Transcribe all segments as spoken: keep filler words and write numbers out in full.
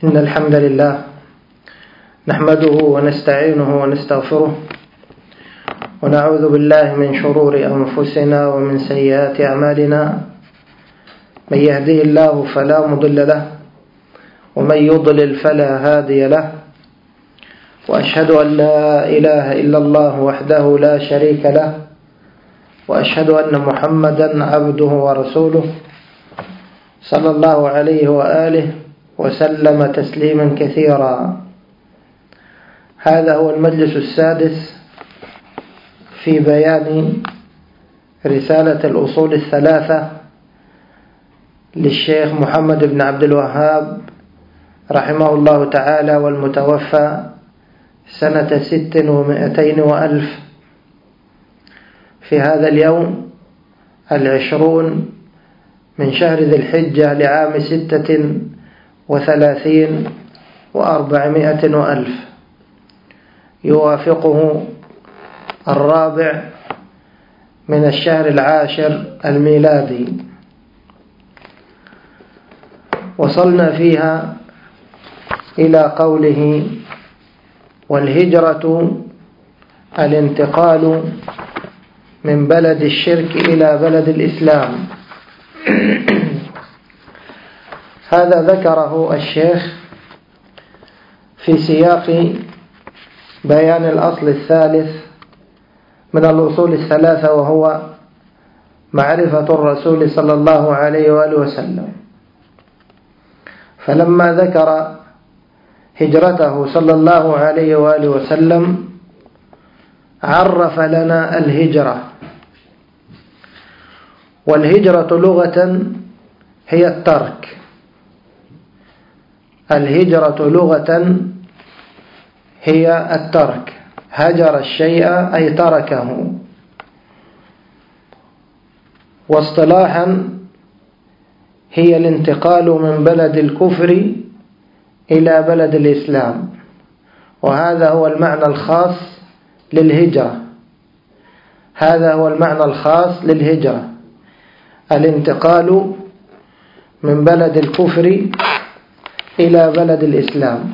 إن الحمد لله نحمده ونستعينه ونستغفره ونعوذ بالله من شرور أنفسنا ومن سيئات أعمالنا. من يهده الله فلا مضل له ومن يضلل فلا هادي له، وأشهد أن لا إله إلا الله وحده لا شريك له، وأشهد أن محمدا عبده ورسوله صلى الله عليه وآله وسلم تسليما كثيرا. هذا هو المجلس السادس في بيان رسالة الأصول الثلاثة للشيخ محمد بن عبد الوهاب رحمه الله تعالى، والمتوفى سنة ست ومائتين وألف في هذا اليوم العشرون من شهر ذي الحجة لعام ستة وثلاثين وأربعمائة وألف، يوافقه الرابع من الشهر العاشر الميلادي. وصلنا فيها إلى قوله: والهجرة الانتقال من بلد الشرك إلى بلد الإسلام. هذا ذكره الشيخ في سياق بيان الأصل الثالث من الأصول الثلاثة، وهو معرفة الرسول صلى الله عليه وآله وسلم. فلما ذكر هجرته صلى الله عليه وآله وسلم عرف لنا الهجرة. والهجرة لغة هي الترك. الهجرة لغة هي الترك، هجر الشيء أي تركه. واصطلاحا هي الانتقال من بلد الكفر إلى بلد الإسلام، وهذا هو المعنى الخاص للهجرة. هذا هو المعنى الخاص للهجرة، الانتقال من بلد الكفر إلى بلد الإسلام.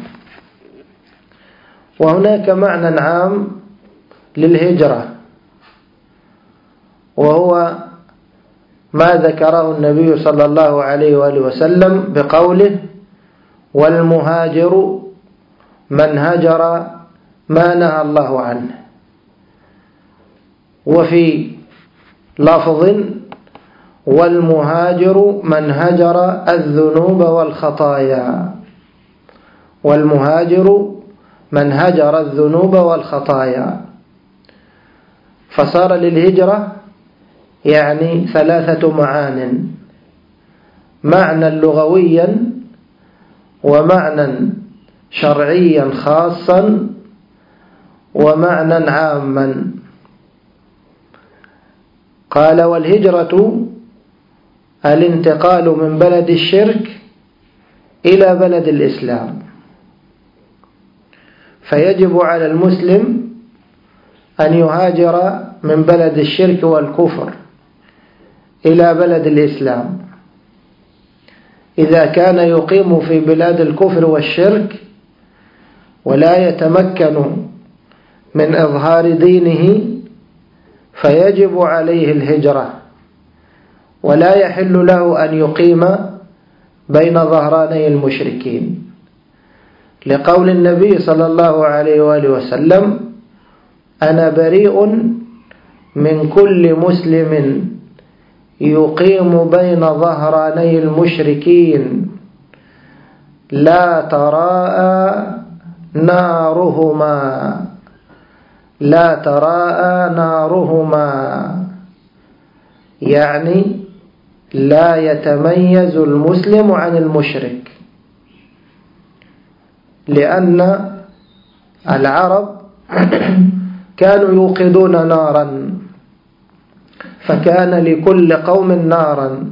وهناك معنى عام للهجرة، وهو ما ذكره النبي صلى الله عليه وآله وسلم بقوله: والمهاجر من هجر ما نهى الله عنه. وفي لفظ: والمهاجر من هجر الذنوب والخطايا. والمهاجر من هجر الذنوب والخطايا. فصار للهجرة يعني ثلاثة معان: معنى لغويا، ومعنى شرعيا خاصا، ومعنى عاما. قال: والهجرة الانتقال من بلد الشرك إلى بلد الإسلام. فيجب على المسلم أن يهاجر من بلد الشرك والكفر إلى بلد الإسلام. إذا كان يقيم في بلاد الكفر والشرك ولا يتمكن من إظهار دينه فيجب عليه الهجرة، ولا يحل له أن يقيم بين ظهراني المشركين، لقول النبي صلى الله عليه وآله وسلم: أنا بريء من كل مسلم يقيم بين ظهراني المشركين لا تراءى نارهما لا تراءى نارهما يعني لا يتميز المسلم عن المشرك. لأن العرب كانوا يوقدون نارا، فكان لكل قوم نارا.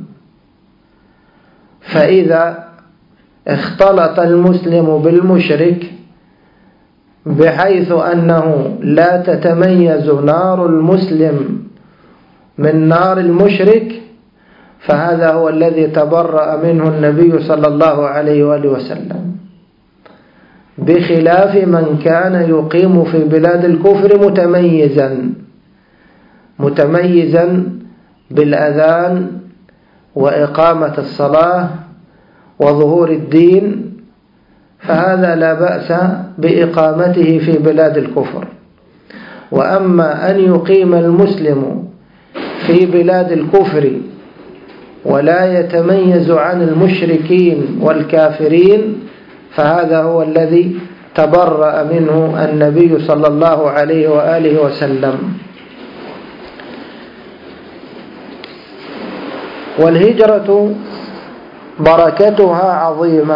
فإذا اختلط المسلم بالمشرك بحيث أنه لا تتميز نار المسلم من نار المشرك، فهذا هو الذي تبرأ منه النبي صلى الله عليه وآله وسلم. بخلاف من كان يقيم في بلاد الكفر متميزا متميزا بالأذان وإقامة الصلاة وظهور الدين، فهذا لا بأس بإقامته في بلاد الكفر. وأما أن يقيم المسلم في بلاد الكفر ولا يتميز عن المشركين والكافرين، فهذا هو الذي تبرأ منه النبي صلى الله عليه وآله وسلم. والهجرة بركتها عظيمة،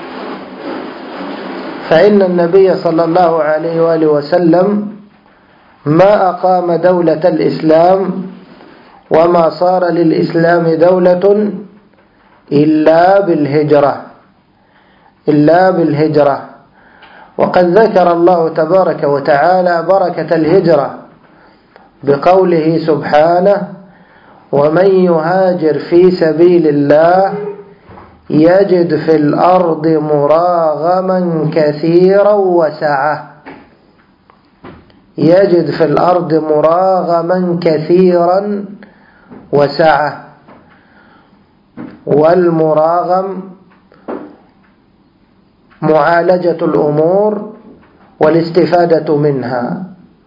فإن النبي صلى الله عليه وآله وسلم ما أقام دولة الإسلام وما صار للإسلام دولة إلا بالهجرة إلا بالهجرة وقد ذكر الله تبارك وتعالى بركة الهجرة بقوله سبحانه: ومن يهاجر في سبيل الله يجد في الأرض مراغما كثيرا وسعة يجد في الأرض مراغما كثيرا وسعة. والمراغم معالجة الأمور والاستفادة منها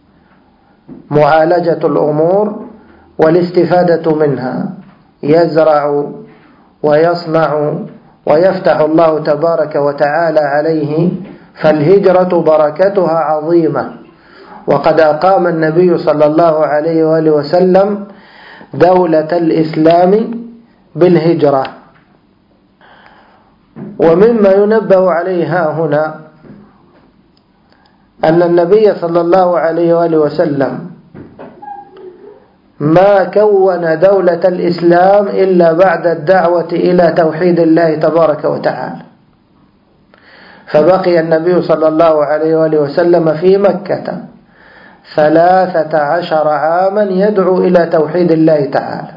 معالجة الأمور والاستفادة منها يزرع ويصنع ويفتح الله تبارك وتعالى عليه، فالهجرة بركتها عظيمة. وقد أقام النبي صلى الله عليه وآله وسلم دولة الإسلام بالهجرة. ومما ينبه عليها هنا أن النبي صلى الله عليه وآله وسلم ما كون دولة الإسلام إلا بعد الدعوة إلى توحيد الله تبارك وتعالى، فبقي النبي صلى الله عليه وآله وسلم في مكة ثلاثة عشر عاما يدعو إلى توحيد الله تعالى،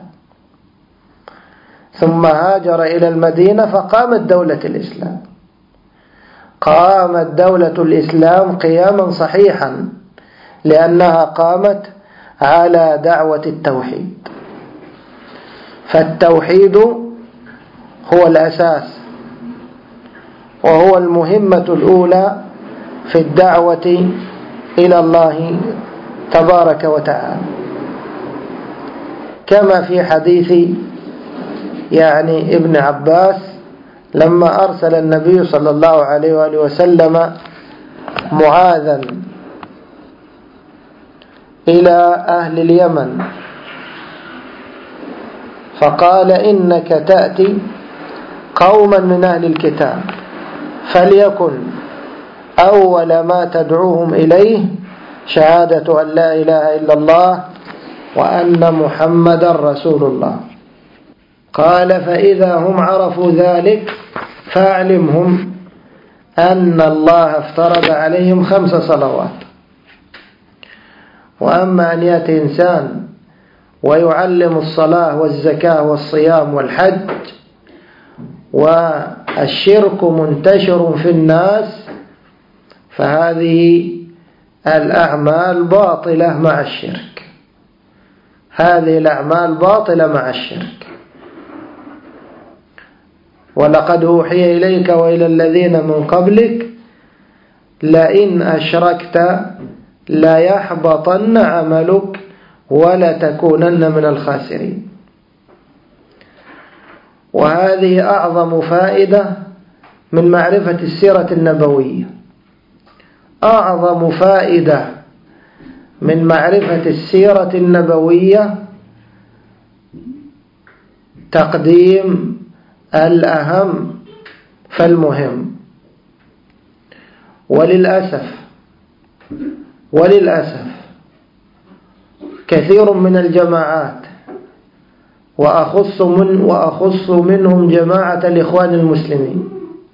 ثم هاجر إلى المدينة فقامت دولة الإسلام قامت دولة الإسلام قياما صحيحا، لأنها قامت على دعوة التوحيد. فالتوحيد هو الأساس وهو المهمة الأولى في الدعوة إلى الله تبارك وتعالى، كما في حديث يعني ابن عباس لما أرسل النبي صلى الله عليه وآله وسلم معاذا إلى أهل اليمن فقال: إنك تأتي قوما من أهل الكتاب فليكن أول ما تدعوهم إليه شهادة أن لا إله إلا الله وأن محمدا رسول الله. قال: فإذا هم عرفوا ذلك فأعلمهم أن الله افترض عليهم خمس صلوات. وأما أن يأتي إنسان ويعلم الصلاة والزكاة والصيام والحج والشرك منتشر في الناس، فهذه الأعمال باطلة مع الشرك هذه الأعمال باطلة مع الشرك. ولقد أوحي إليك وإلى الذين من قبلك لئن أشركت لا يحبطن عملك ولا تكونن من الخاسرين. وهذه أعظم فائدة من معرفة السيرة النبوية، أعظم فائدة من معرفة السيرة النبوية تقديم الأهم فالمهم. وللأسف وللأسف كثير من الجماعات وأخص, من وأخص منهم جماعة الإخوان المسلمين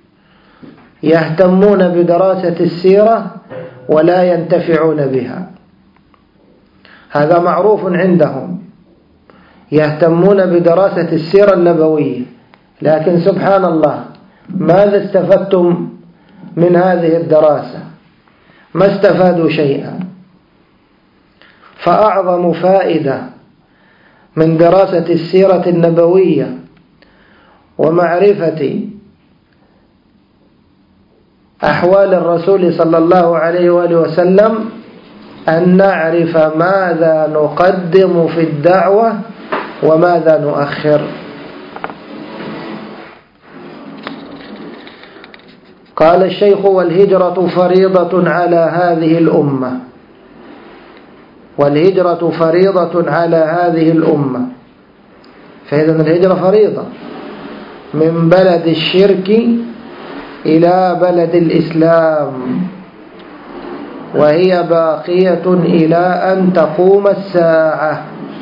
يهتمون بدراسة السيرة ولا ينتفعون بها. هذا معروف عندهم، يهتمون بدراسة السيرة النبوية، لكن سبحان الله ماذا استفدتم من هذه الدراسة، ما استفادوا شيئا. فأعظم فائدة من دراسة السيرة النبوية ومعرفة أحوال الرسول صلى الله عليه وآله وسلم أن نعرف ماذا نقدم في الدعوة وماذا نؤخر. قال الشيخ: والهجرة فريضة على هذه الأمة. والهجرة فريضة على هذه الأمة. فإذن الهجرة فريضة من بلد الشرك إلى بلد الإسلام، وهي باقية إلى أن تقوم الساعة،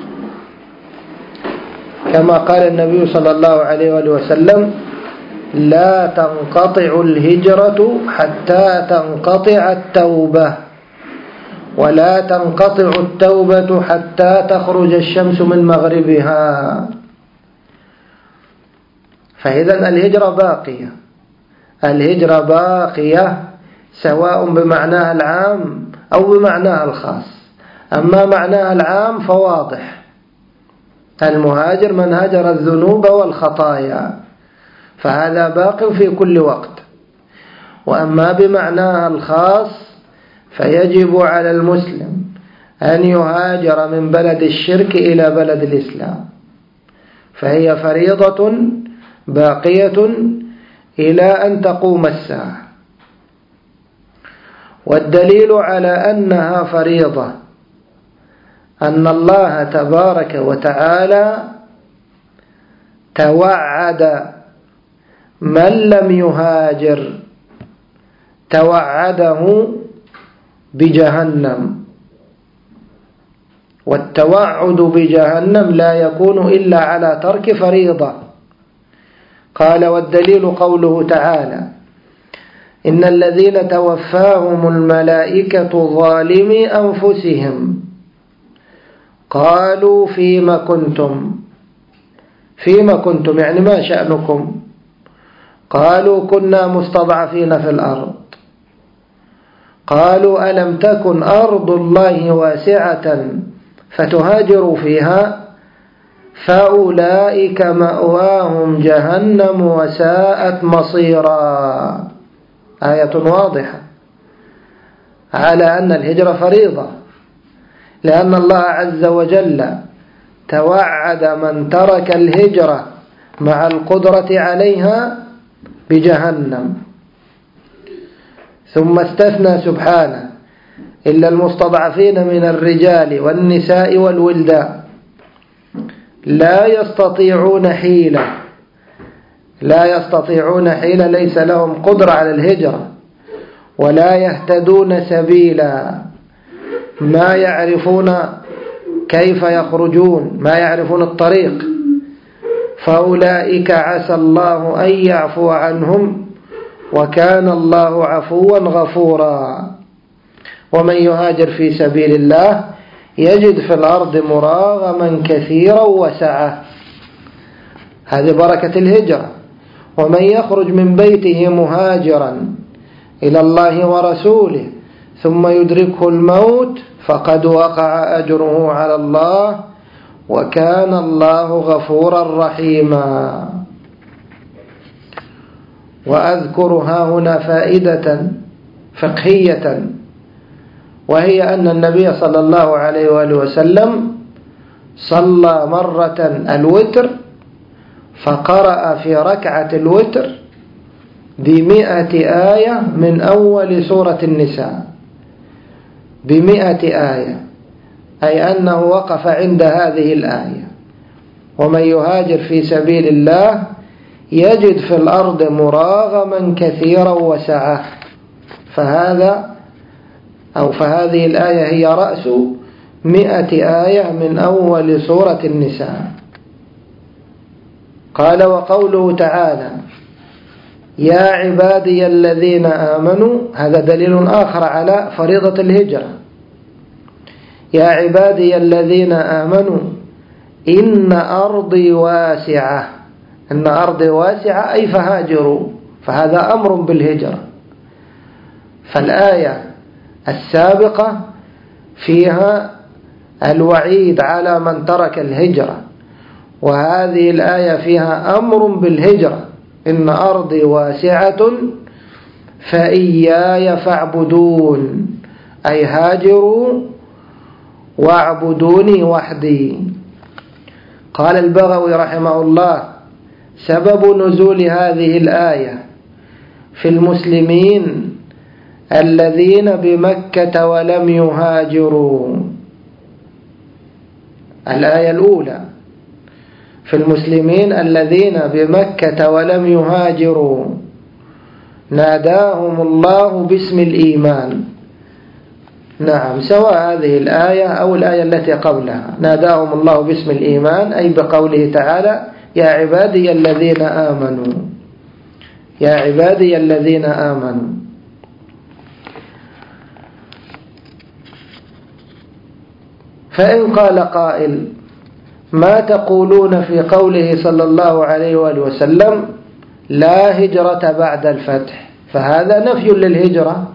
كما قال النبي صلى الله عليه وآله وسلم: لا تنقطع الهجرة حتى تنقطع التوبة، ولا تنقطع التوبة حتى تخرج الشمس من مغربها. فإذا الهجرة باقية، الهجرة باقية سواء بمعناها العام أو بمعناها الخاص. أما معناها العام فواضح: المهاجر من هجر الذنوب والخطايا، فهذا باق في كل وقت. وأما بمعناها الخاص فيجب على المسلم أن يهاجر من بلد الشرك إلى بلد الإسلام، فهي فريضة باقية إلى أن تقوم الساعة. والدليل على أنها فريضة أن الله تبارك وتعالى توعد من لم يهاجر، توعده بجهنم، والتوعد بجهنم لا يكون إلا على ترك فريضة. قال: والدليل قوله تعالى: إن الذين توفاهم الملائكة ظالمي أنفسهم قالوا فيما كنتم. فيما كنتم يعني ما شأنكم؟ قالوا كنا مستضعفين في الأرض. قالوا ألم تكن أرض الله واسعة فتهاجروا فيها فأولئك مأواهم جهنم وساءت مصيرا. آية واضحة على أن الهجرة فريضة، لأن الله عز وجل توعد من ترك الهجرة مع القدرة عليها بجهنم. ثم استثنى سبحانه: إلا المستضعفين من الرجال والنساء والولدان لا يستطيعون حيلة. لا يستطيعون حيلة ليس لهم قدرة على الهجرة، ولا يهتدون سبيلا، ما يعرفون كيف يخرجون، ما يعرفون الطريق. فأولئك عسى الله أن يعفو عنهم وكان الله عفوا غفورا. ومن يهاجر في سبيل الله يجد في الأرض مراغما كثيرا وسعة. هذه بركة الهجرة. ومن يخرج من بيته مهاجرا إلى الله ورسوله ثم يدركه الموت فقد وقع أجره على الله وكان الله غفورا رحيما. وأذكر ها هنا فائدة فقهية، وهي أن النبي صلى الله عليه وآله وسلم صلى مرة الوتر فقرأ في ركعة الوتر بمئة آية من أول سورة النساء، بمئة آية، أي أنه وقف عند هذه الآية: ومن يهاجر في سبيل الله يجد في الأرض مراغما كثيرا وسعة. فهذا أو فهذه الآية هي رأس مئة آية من أول سورة النساء. قال: وقوله تعالى: يا عبادي الذين آمنوا، هذا دليل آخر على فريضة الهجرة. يا عبادي الذين آمنوا إن أرضي واسعة. إن أرضي واسعة أي فهاجروا، فهذا أمر بالهجرة. فالآية السابقة فيها الوعيد على من ترك الهجرة، وهذه الآية فيها أمر بالهجرة: إن أرضي واسعة فإياي فاعبدون، أي هاجروا واعبدوني وحدي. قال البغوي رحمه الله: سبب نزول هذه الآية في المسلمين الذين بمكة ولم يهاجروا. الآية الأولى في المسلمين الذين بمكة ولم يهاجروا، ناداهم الله باسم الإيمان. نعم، سواء هذه الآية أو الآية التي قبلها، ناداهم الله باسم الإيمان أي بقوله تعالى: يا عبادي الذين آمنوا، يا عبادي الذين آمنوا. فإن قال قائل: ما تقولون في قوله صلى الله عليه وآله وسلم لا هجرة بعد الفتح؟ فهذا نفي للهجرة،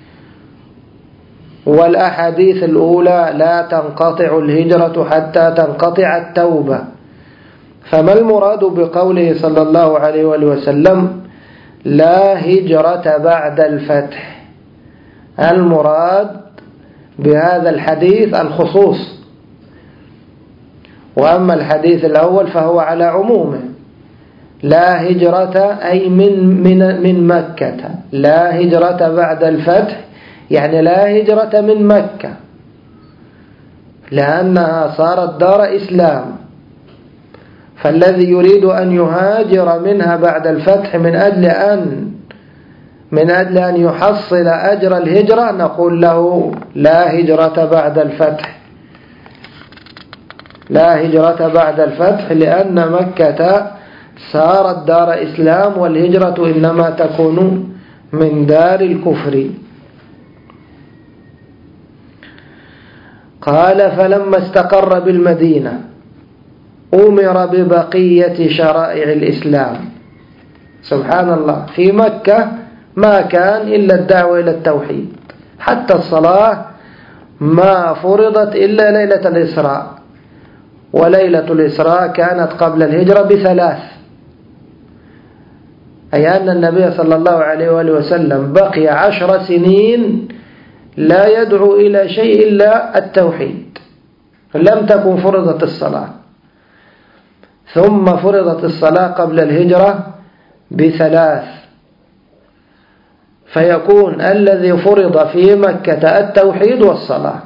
والأحاديث الأولى لا تنقطع الهجرة حتى تنقطع التوبة. فما المراد بقوله صلى الله عليه وآله وسلم لا هجرة بعد الفتح؟ المراد بهذا الحديث الخصوص، وأما الحديث الأول فهو على عمومه: لا هجرة أي من, من, من مكة، لا هجرة بعد الفتح يعني لا هجرة من مكة، لأنها صارت دار إسلام. فالذي يريد أن يهاجر منها بعد الفتح من أجل أن من أجل أن يحصل أجر الهجرة نقول له لا هجرة بعد الفتح، لا هجرة بعد الفتح، لأن مكة صارت دار إسلام، والهجرة إنما تكون من دار الكفر. قال: فلما استقر بالمدينة أمر ببقية شرائع الإسلام. سبحان الله، في مكة ما كان إلا الدعوة إلى التوحيد، حتى الصلاة ما فرضت إلا ليلة الإسراء، وليلة الإسراء كانت قبل الهجرة بثلاث، أي أن النبي صلى الله عليه وآله وسلم بقي عشر سنين لا يدعو إلى شيء إلا التوحيد، لم تكن فرضت الصلاة. ثم فرضت الصلاة قبل الهجرة بثلاث، فيكون الذي فرض في مكة التوحيد والصلاة.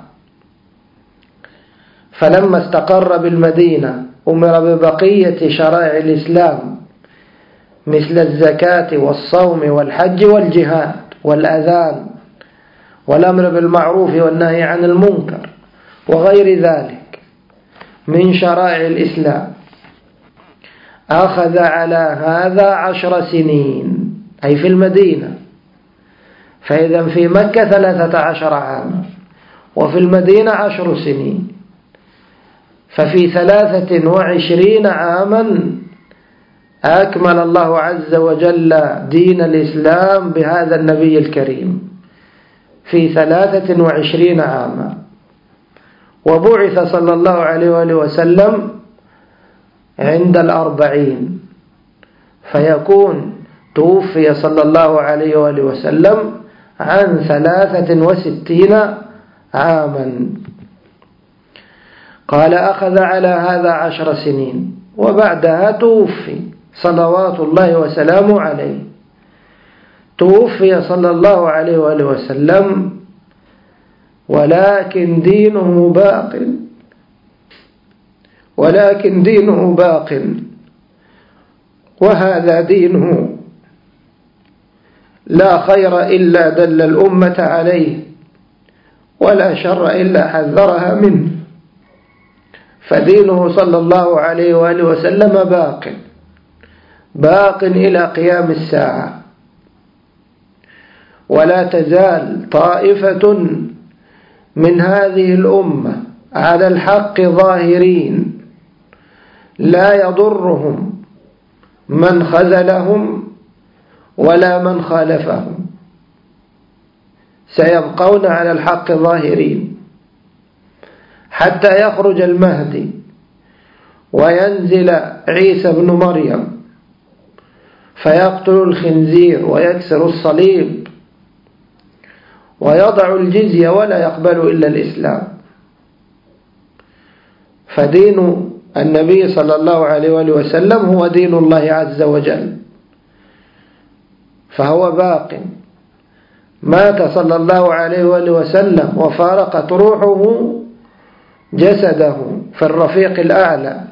فلما استقر بالمدينة أمر ببقية شرائع الإسلام مثل الزكاة والصوم والحج والجهاد والأذان والأمر بالمعروف والنهي عن المنكر وغير ذلك من شرائع الإسلام. أخذ على هذا عشر سنين، أي في المدينة. فإذا في مكة ثلاثة عشر عاما، وفي المدينة عشر سنين، ففي ثلاثة وعشرين عاما أكمل الله عز وجل دين الإسلام بهذا النبي الكريم في ثلاثة وعشرين عاما. وبعث صلى الله عليه وآله وسلم عند الأربعين، فيكون توفي صلى الله عليه وآله وسلم عن ثلاثة وستين عاما. قال: أخذ على هذا عشر سنين، وبعدها توفي صلوات الله وسلامه عليه. توفي صلى الله عليه وآله وسلم ولكن دينه باق، ولكن دينه باق، وهذا دينه لا خير إلا دل الأمة عليه، ولا شر إلا حذرها منه. فدينه صلى الله عليه وآله وسلم باق باق إلى قيام الساعة. ولا تزال طائفة من هذه الأمة على الحق ظاهرين، لا يضرهم من خذلهم ولا من خالفهم. سيبقون على الحق ظاهرين حتى يخرج المهدي وينزل عيسى بن مريم فيقتل الخنزير ويكسر الصليب ويضع الجزية ولا يقبل إلا الإسلام. فدين النبي صلى الله عليه وآله وسلم هو دين الله عز وجل، فهو باق. مات صلى الله عليه وآله وسلم وفارقت روحه جسده في الرفيق الأعلى،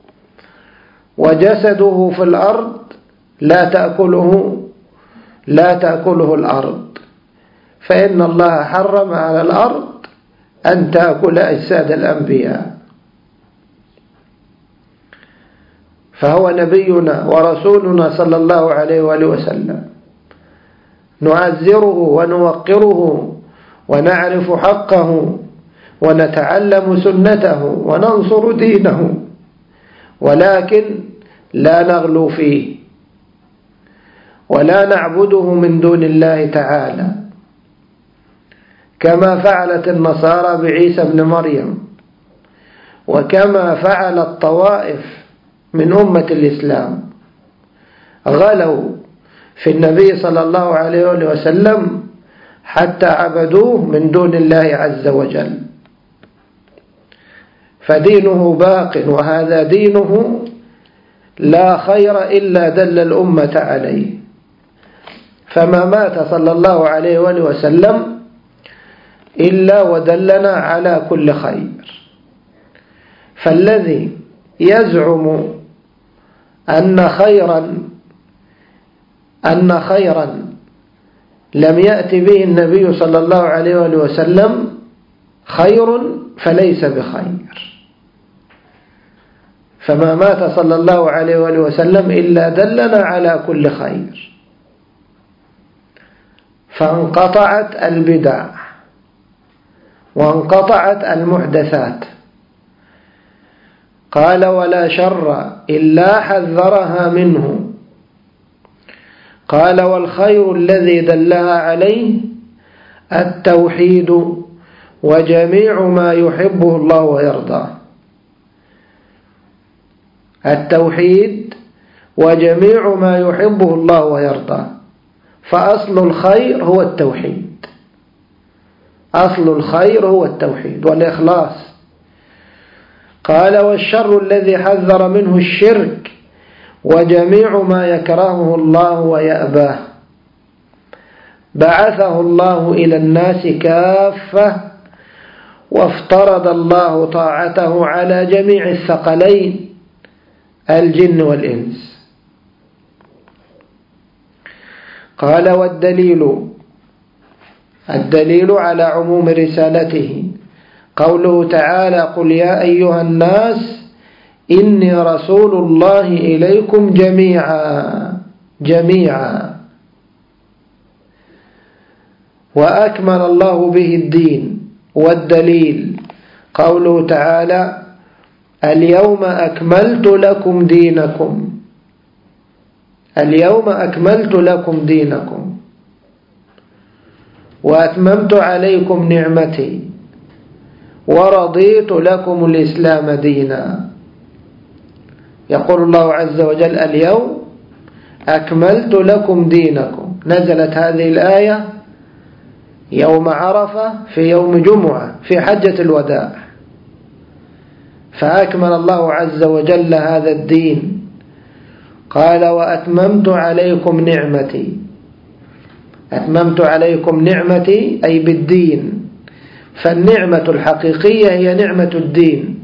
وجسده في الأرض لا تأكله لا تأكله الأرض، فإن الله حرم على الأرض أن تأكل أجساد الأنبياء. فهو نبينا ورسولنا صلى الله عليه وآله وسلم، نعزره ونوقره ونعرف حقه ونتعلم سنته وننصر دينه، ولكن لا نغلو فيه ولا نعبده من دون الله تعالى كما فعلت النصارى بعيسى بن مريم، وكما فعل الطوائف من أمة الإسلام، غلوا في النبي صلى الله عليه وسلم حتى عبدوه من دون الله عز وجل. فدينه باق، وهذا دينه لا خير إلا دل الأمة عليه. فما مات صلى الله عليه وسلم إلا ودلنا على كل خير. فالذي يزعم أن خيرا أن خيرا لم يأتي به النبي صلى الله عليه وسلم خير فليس بخير. فما مات صلى الله عليه وسلم إلا دلنا على كل خير. فانقطعت البدع وانقطعت المحدثات. قال: ولا شر إلا حذرها منه. قال: والخير الذي دلها عليه التوحيد وجميع ما يحبه الله ويرضاه. التوحيد وجميع ما يحبه الله ويرضاه. فأصل الخير هو التوحيد، أصل الخير هو التوحيد والإخلاص. قال: والشر الذي حذر منه الشرك وجميع ما يكرهه الله ويأباه. بعثه الله إلى الناس كافة، وافترض الله طاعته على جميع الثقلين الجن والإنس. قال: والدليل الدليل على عموم رسالته قوله تعالى: قل يا أيها الناس إني رسول الله إليكم جميعا جميعا. وأكمل الله به الدين. والدليل قوله تعالى: اليوم أكملت لكم دينكم اليوم أكملت لكم دينكم وأتممت عليكم نعمتي ورضيت لكم الإسلام دينا. يقول الله عز وجل: اليوم أكملت لكم دينكم. نزلت هذه الآية يوم عرفة في يوم جمعة في حجة الوداع، فأكمل الله عز وجل هذا الدين. قال: وأتممت عليكم نعمتي. أتممت عليكم نعمتي أي بالدين. فالنعمة الحقيقية هي نعمة الدين.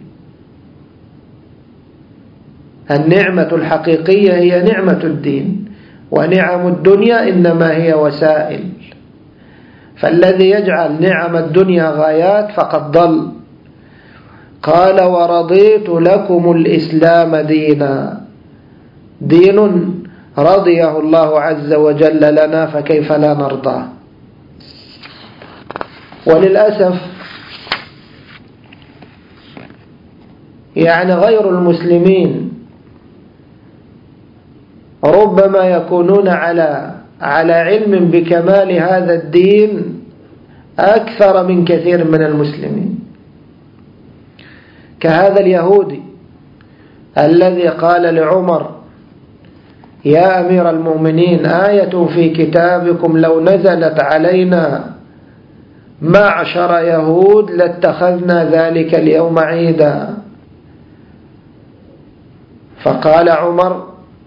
النعمة الحقيقية هي نعمة الدين، ونعم الدنيا إنما هي وسائل. فالذي يجعل نعم الدنيا غايات فقد ضل. قال: ورضيت لكم الإسلام دينا. دين رضيه الله عز وجل لنا، فكيف لا نرضاه؟ وللأسف يعني غير المسلمين ربما يكونون على على علم بكمال هذا الدين أكثر من كثير من المسلمين، كهذا اليهودي الذي قال لعمر: يا أمير المؤمنين، آية في كتابكم لو نزلت علينا معشر يهود لاتخذنا ذلك اليوم عيدا. فقال عمر: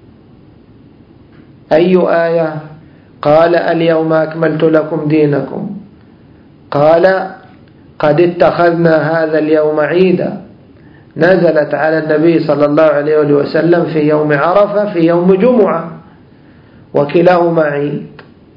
أي آية؟ قال: اليوم أكملت لكم دينكم. قال: قد اتخذنا هذا اليوم عيدا. نزلت على النبي صلى الله عليه وسلم في يوم عرفة في يوم جمعة، وكلاهما عيد.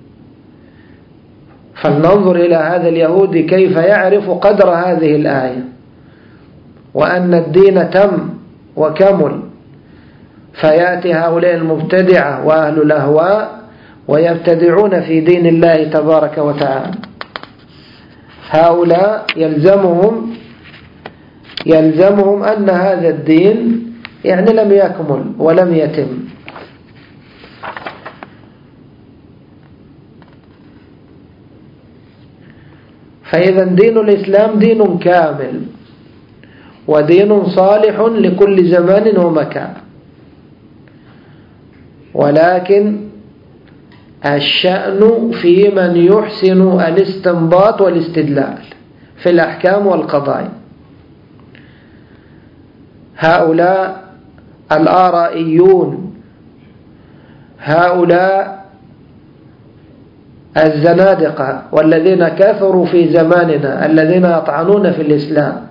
فلننظر إلى هذا اليهودي كيف يعرف قدر هذه الآية، وأن الدين تم وكمل. فيأتي هؤلاء المبتدعة وأهل الأهواء ويبتدعون في دين الله تبارك وتعالى. هؤلاء يلزمهم يلزمهم أن هذا الدين يعني لم يكمل ولم يتم. فإذا دين الإسلام دين كامل ودين صالح لكل زمان ومكان، ولكن الشأن في من يحسن الاستنباط والاستدلال في الأحكام والقضايا. هؤلاء الآرائيون، هؤلاء الزنادقة والذين كثروا في زماننا الذين يطعنون في الإسلام،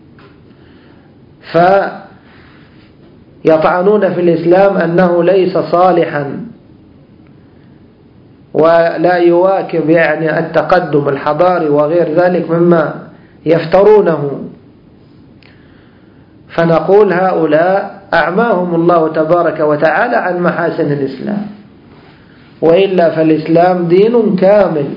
فيطعنون في الإسلام أنه ليس صالحا ولا يواكب يعني التقدم الحضاري وغير ذلك مما يفترونه. فنقول هؤلاء أعماهم الله تبارك وتعالى عن محاسن الإسلام، وإلا فالإسلام دين كامل.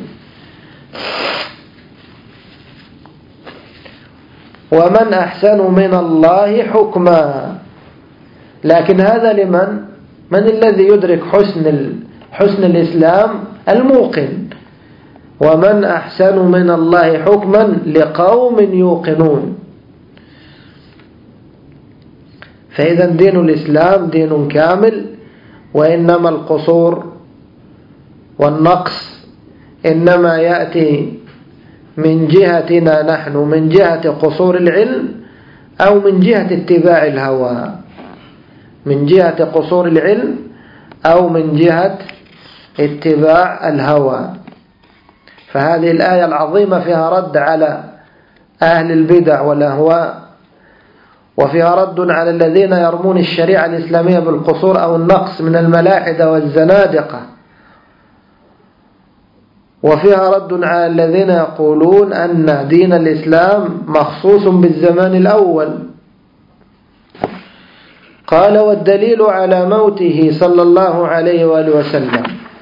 ومن أحسن من الله حكما. لكن هذا لمن؟ من الذي يدرك حسن حسن الإسلام؟ الموقن. ومن أحسن من الله حكما لقوم يوقنون. فإذا دين الإسلام دين كامل، وإنما القصور والنقص إنما يأتي من جهتنا نحن، من جهة قصور العلم أو من جهة اتباع الهوى، من جهة قصور العلم أو من جهة اتباع الهوى. فهذه الآية العظيمة فيها رد على أهل البدع والأهواء، وفيها رد على الذين يرمون الشريعة الإسلامية بالقصور أو النقص من الملاحدة والزنادقة، وفيها رد على الذين يقولون أن دين الإسلام مخصوص بالزمان الأول. قال: والدليل على موته صلى الله عليه وآله وسلم.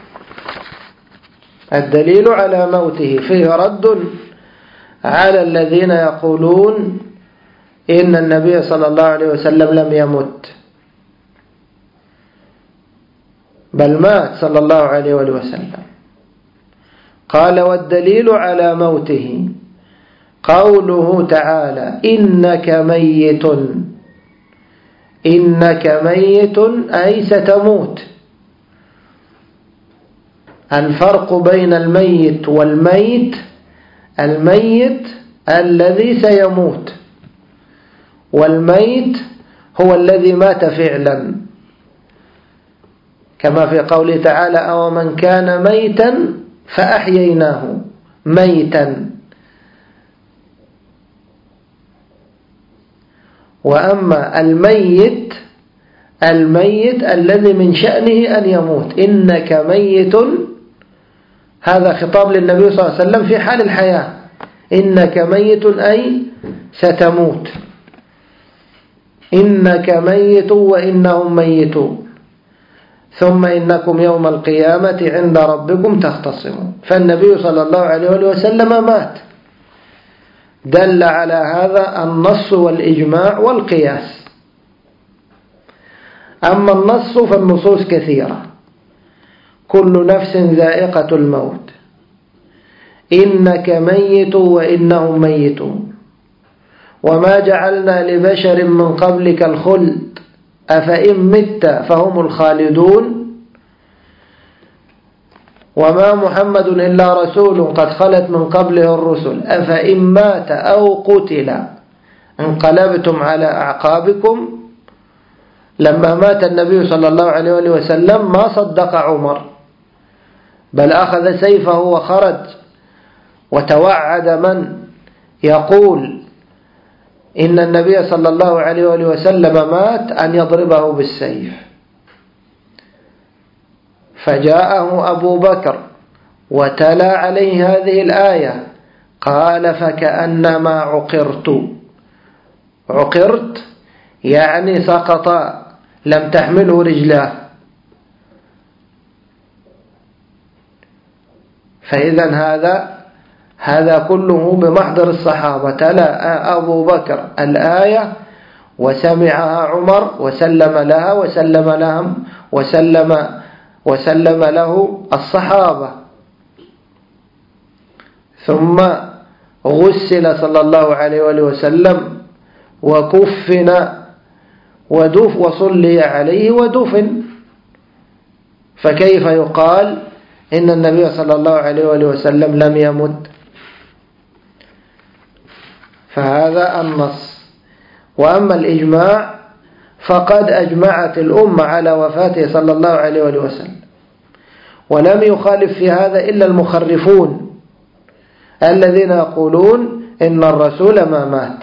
الدليل على موته فيه رد على الذين يقولون إن النبي صلى الله عليه وسلم لم يمت، بل مات صلى الله عليه وآله وسلم. قال: والدليل على موته قوله تعالى: إنك ميت. إنك ميت أي ستموت. الفرق بين الميت والميت: الميت الذي سيموت، والميت هو الذي مات فعلا، كما في قوله تعالى: أو من كان ميتا فأحييناه ميتا. وأما الميت الميت الذي من شأنه أن يموت. إنك ميت، هذا خطاب للنبي صلى الله عليه وسلم في حال الحياة. إنك ميت أي ستموت. إنك ميت وإنهم ميتون، ثم إنكم يوم القيامة عند ربكم تختصمون. فالنبي صلى الله عليه وسلم مات. دل على هذا النص والإجماع والقياس. أما النص فالنصوص كثيرة: كل نفس ذائقة الموت، إنك ميت وإنهم ميتون وما جعلنا لبشر من قبلك الخلد أفإن مت فهم الخالدون وما محمد إلا رسول قد خلت من قبله الرسل أفإن مات أو قتل انقلبتم على أعقابكم. لما مات النبي صلى الله عليه وسلم ما صدق عمر، بل أخذ سيفه وخرج وتوعد من يقول إن النبي صلى الله عليه وسلم مات أن يضربه بالسيف. فجاءه أبو بكر وتلا عليه هذه الآية قال فكأنما عقرت. عقرت يعني سقط، لم تحمله رجلاه. فإذا هذا هذا كله بمحضر الصحابة. تلا أبو بكر الآية وسمعها عمر وسلم لها وسلم لهم وسلم وسلم له الصحابة، ثم غسل صلى الله عليه وسلم وكفن ودف وصلي عليه ودفن. فكيف يقال إن النبي صلى الله عليه وسلم لم يمت؟ فهذا النص. وأما الإجماع فقد أجمعت الأمة على وفاته صلى الله عليه وسلم، ولم يخالف في هذا إلا المخرفون الذين يقولون إن الرسول ما مات،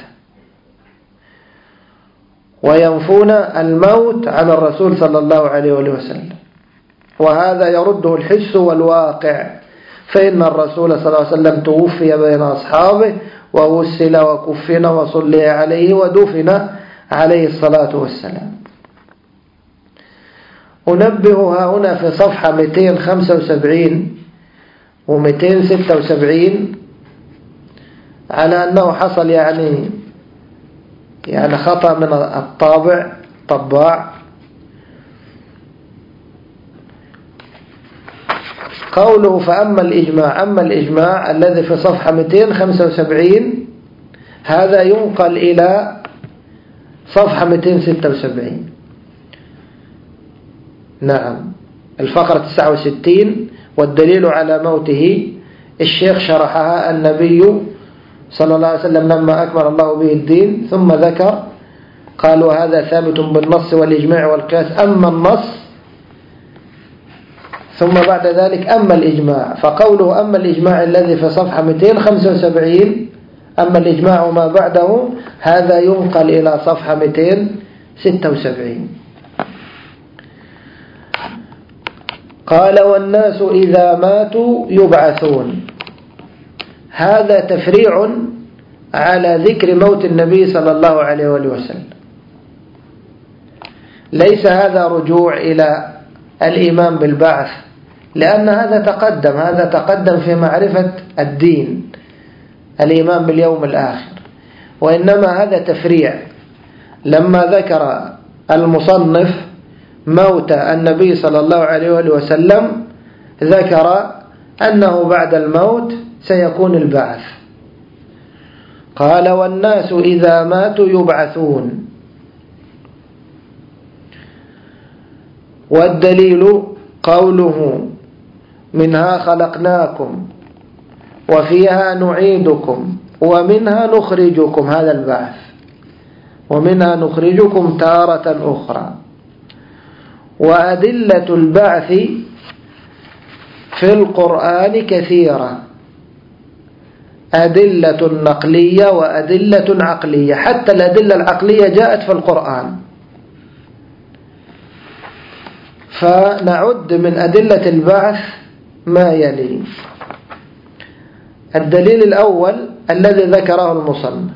وينفون الموت عن الرسول صلى الله عليه وسلم، وهذا يرده الحس والواقع. فإن الرسول صلى الله عليه وسلم توفي بين أصحابه وغسل وكفن وصلي عليه ودفن عليه الصلاة والسلام. أنبه هنا في صفحة مئتين وخمسة وسبعين و مئتين وستة وسبعين على أنه حصل يعني يعني خطأ من الطابع طباع. قوله فأما الإجماع، أما الإجماع الذي في صفحة مئتين وخمسة وسبعين هذا ينقل إلى صفحة مئتين وستة وسبعين. نعم، الفقرة تسعة وستين. والدليل على موته الشيخ شرحها النبي صلى الله عليه وسلم لما أكمل الله به الدين، ثم ذكر قال وهذا ثابت بالنص والإجماع والقياس. أما النص ثم بعد ذلك أما الإجماع، فقوله أما الإجماع الذي في صفحة مئتين وخمسة وسبعين أما الإجماع ما بعده هذا ينقل إلى صفحة مئتين وستة وسبعين. قال والناس إذا ماتوا يبعثون. هذا تفريع على ذكر موت النبي صلى الله عليه وسلم، ليس هذا رجوع إلى الإيمان بالبعث، لأن هذا تقدم هذا تقدم في معرفة الدين، الإيمان باليوم الآخر. وإنما هذا تفريع. لما ذكر المصنف موت النبي صلى الله عليه وسلم ذكر أنه بعد الموت سيكون البعث. قال والناس إذا ماتوا يبعثون. والدليل قوله منها خلقناكم وفيها نعيدكم ومنها نخرجكم، هذا البعث. ومنها نخرجكم تارة أخرى. وأدلة البعث في القرآن كثيرة، أدلة نقلية وأدلة عقلية، حتى الأدلة العقلية جاءت في القرآن. فنعد من أدلة البعث ما يلي. الدليل الأول الذي ذكره المصنف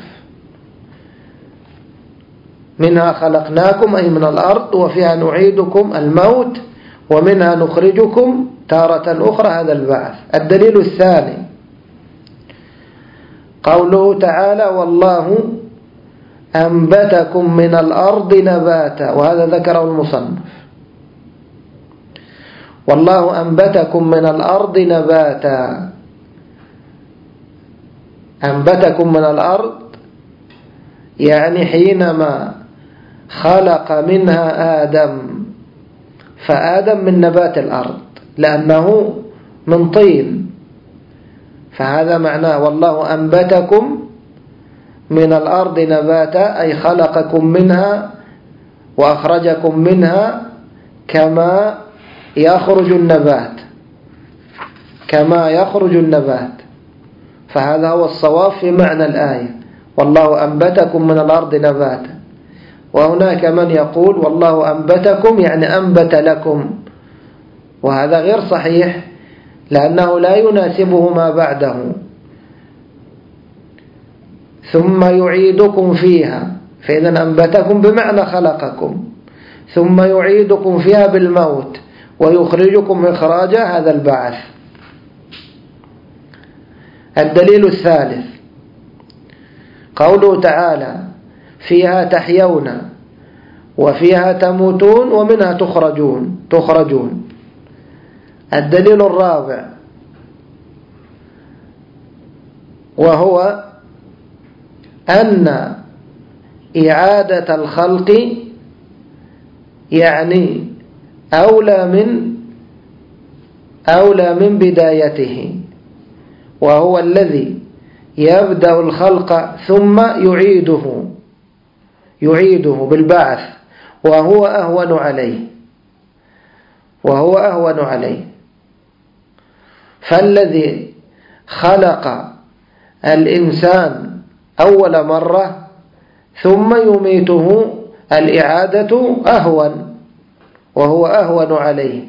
منها خلقناكم أي من الأرض وفيها نعيدكم الموت ومنها نخرجكم تارة أخرى، هذا البعث. الدليل الثاني قوله تعالى والله أنبتكم من الأرض نباتا، وهذا ذكره المصنف. والله أنبتكم من الأرض نباتا أنبتكم من الأرض يعني حينما خلق منها آدم، فآدم من نبات الأرض لأنه من طين، فهذا معناه والله أنبتكم من الأرض نباتا، أي خلقكم منها وأخرجكم منها كما يخرج النبات كما يخرج النبات فهذا هو الصواب في معنى الآية، والله أنبتكم من الأرض نباتا. وهناك من يقول والله أنبتكم يعني أنبت لكم، وهذا غير صحيح لأنه لا يناسبه ما بعده. ثم يعيدكم فيها، فإذا أنبتكم بمعنى خلقكم، ثم يعيدكم فيها بالموت ويخرجكم إخراجا، هذا البعث. الدليل الثالث قوله تعالى فيها تحيون وفيها تموتون ومنها تخرجون تخرجون. الدليل الرابع وهو أن إعادة الخلق يعني أولى من أولى من بدايته، وهو الذي يبدأ الخلق ثم يعيده يعيده بالبعث، وهو أهون عليه وهو أهون عليه فالذي خلق الإنسان أول مرة ثم يميته الإعادة أهون وهو أهون عليه.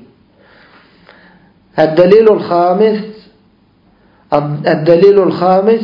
الدليل الخامس الدليل الخامس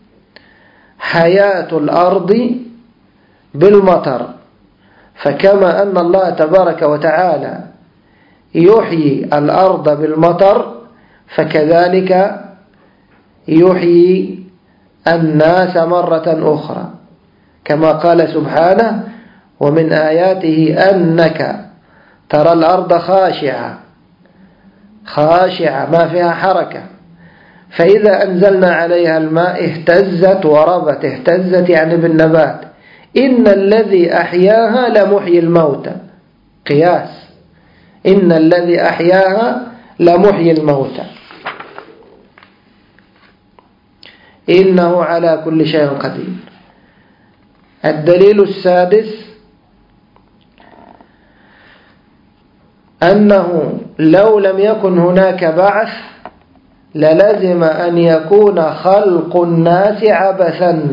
حياة الأرض بالمطر، فكما أن الله تبارك وتعالى يحيي الأرض بالمطر فكذلك يحيي الناس مرة أخرى، كما قال سبحانه ومن آياته أنك ترى الأرض خاشعة خاشعة ما فيها حركة، فإذا أنزلنا عليها الماء اهتزت وربت. اهتزت يعني بالنبات. إن الذي أحياها لمحيي الموتى، قياس، إن الذي أحياها لمحيي الموتى إنه على كل شيء قدير. الدليل السادس أنه لو لم يكن هناك بعث للزم أن يكون خلق الناس عبثا،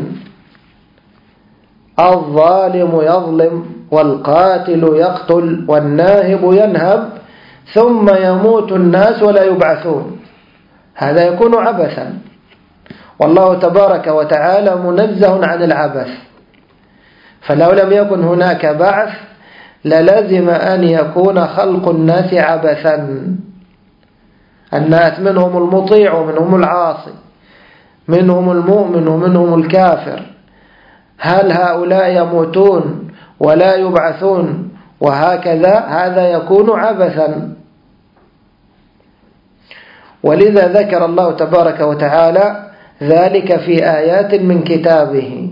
الظالم يظلم والقاتل يقتل والناهب ينهب ثم يموت الناس ولا يبعثون، هذا يكون عبثا، والله تبارك وتعالى منزه عن العبث. فلو لم يكن هناك بعث للزم أن يكون خلق الناس عبثا. الناس منهم المطيع ومنهم العاصي، منهم المؤمن ومنهم الكافر، هل هؤلاء يموتون ولا يبعثون وهكذا؟ هذا يكون عبثا. ولذا ذكر الله تبارك وتعالى ذلك في آيات من كتابه،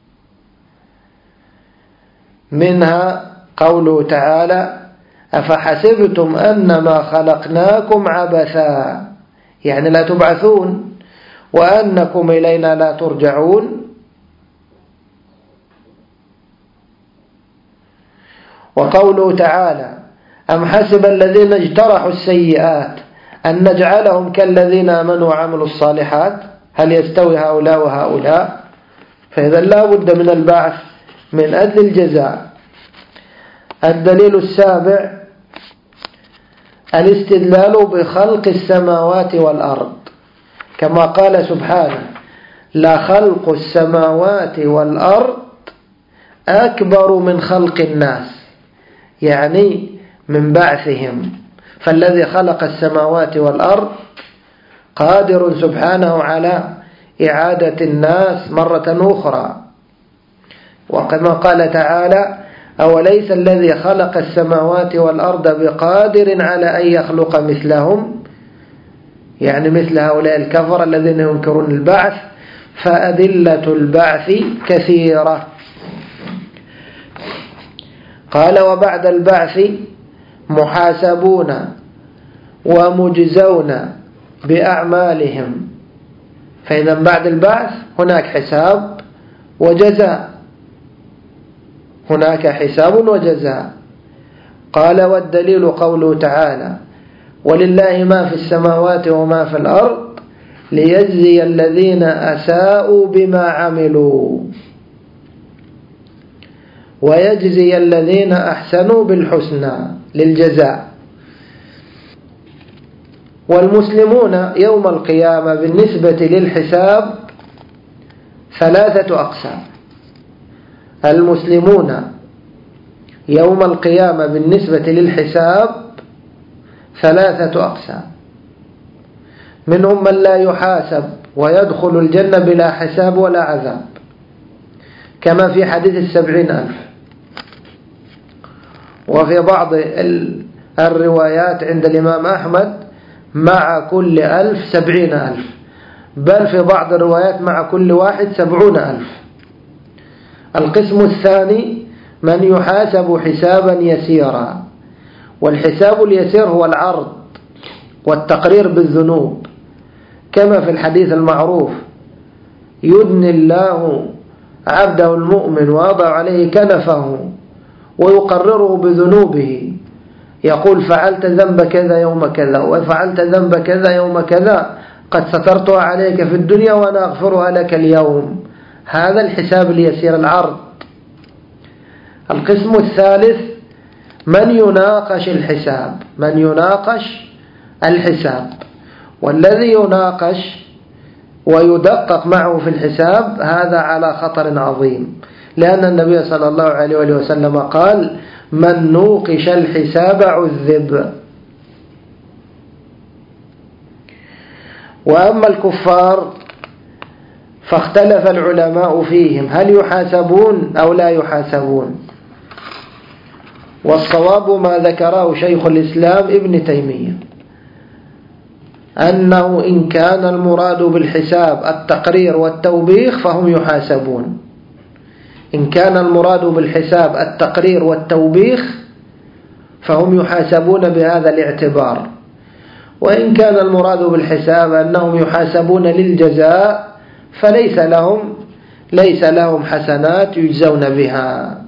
منها قوله تعالى أفحسبتم أنما خلقناكم عبثا، يعني لا تبعثون، وأنكم إلينا لا ترجعون. وقوله تعالى أم حسب الذين اجترحوا السيئات أن نجعلهم كالذين آمنوا وعملوا الصالحات، هل يستوي هؤلاء وهؤلاء؟ فإذا لا بد من البعث من أجل الجزاء. الدليل السابع الاستدلال بخلق السماوات والأرض، كما قال سبحانه لخلق السماوات والأرض أكبر من خلق الناس، يعني من بعثهم. فالذي خلق السماوات والأرض قادر سبحانه على إعادة الناس مرة أخرى. وكما قال تعالى أوليس الذي خلق السماوات والأرض بقادر على أن يخلق مثلهم، يعني مثل هؤلاء الكفر الذين ينكرون البعث. فأدلة البعث كثيرة. قال وبعد البعث محاسبون ومجزون بأعمالهم. فإذا بعد البعث هناك حساب وجزاء، هناك حساب وجزاء. قال والدليل قوله تعالى ولله ما في السماوات وما في الأرض ليجزي الذين أساءوا بما عملوا ويجزي الذين أحسنوا بالحسنى للجزاء. والمسلمون يوم القيامة بالنسبة للحساب ثلاثة أقسام. المسلمون يوم القيامة بالنسبة للحساب ثلاثة أقسام، منهم من لا يحاسب ويدخل الجنة بلا حساب ولا عذاب كما في حديث السبعين ألف، وفي بعض الروايات عند الإمام أحمد مع كل ألف سبعين ألف، بل في بعض الروايات مع كل واحد سبعون ألف. القسم الثاني من يحاسب حسابا يسيرا، والحساب اليسير هو العرض والتقرير بالذنوب كما في الحديث المعروف يدني الله عبده المؤمن ويضع عليه كنفه ويقرره بذنوبه، يقول فعلت ذنب كذا يوم كذا وفعلت ذنب كذا يوم كذا قد سترتها عليك في الدنيا وأنا أغفرها لك اليوم. هذا الحساب اليسير العرض. القسم الثالث من يناقش الحساب، من يناقش الحساب، والذي يناقش ويدقق معه في الحساب هذا على خطر عظيم، لأن النبي صلى الله عليه وسلم قال من نوقش الحساب عذب. وأما الكفار فاختلف العلماء فيهم هل يحاسبون أو لا يحاسبون، والصواب ما ذكره شيخ الإسلام ابن تيمية أنه إن كان المراد بالحساب التقرير والتوبيخ فهم يحاسبون، إن كان المراد بالحساب التقرير والتوبيخ فهم يحاسبون بهذا الاعتبار، وإن كان المراد بالحساب أنهم يحاسبون للجزاء فليس لهم ليس لهم حسنات يجزون بها.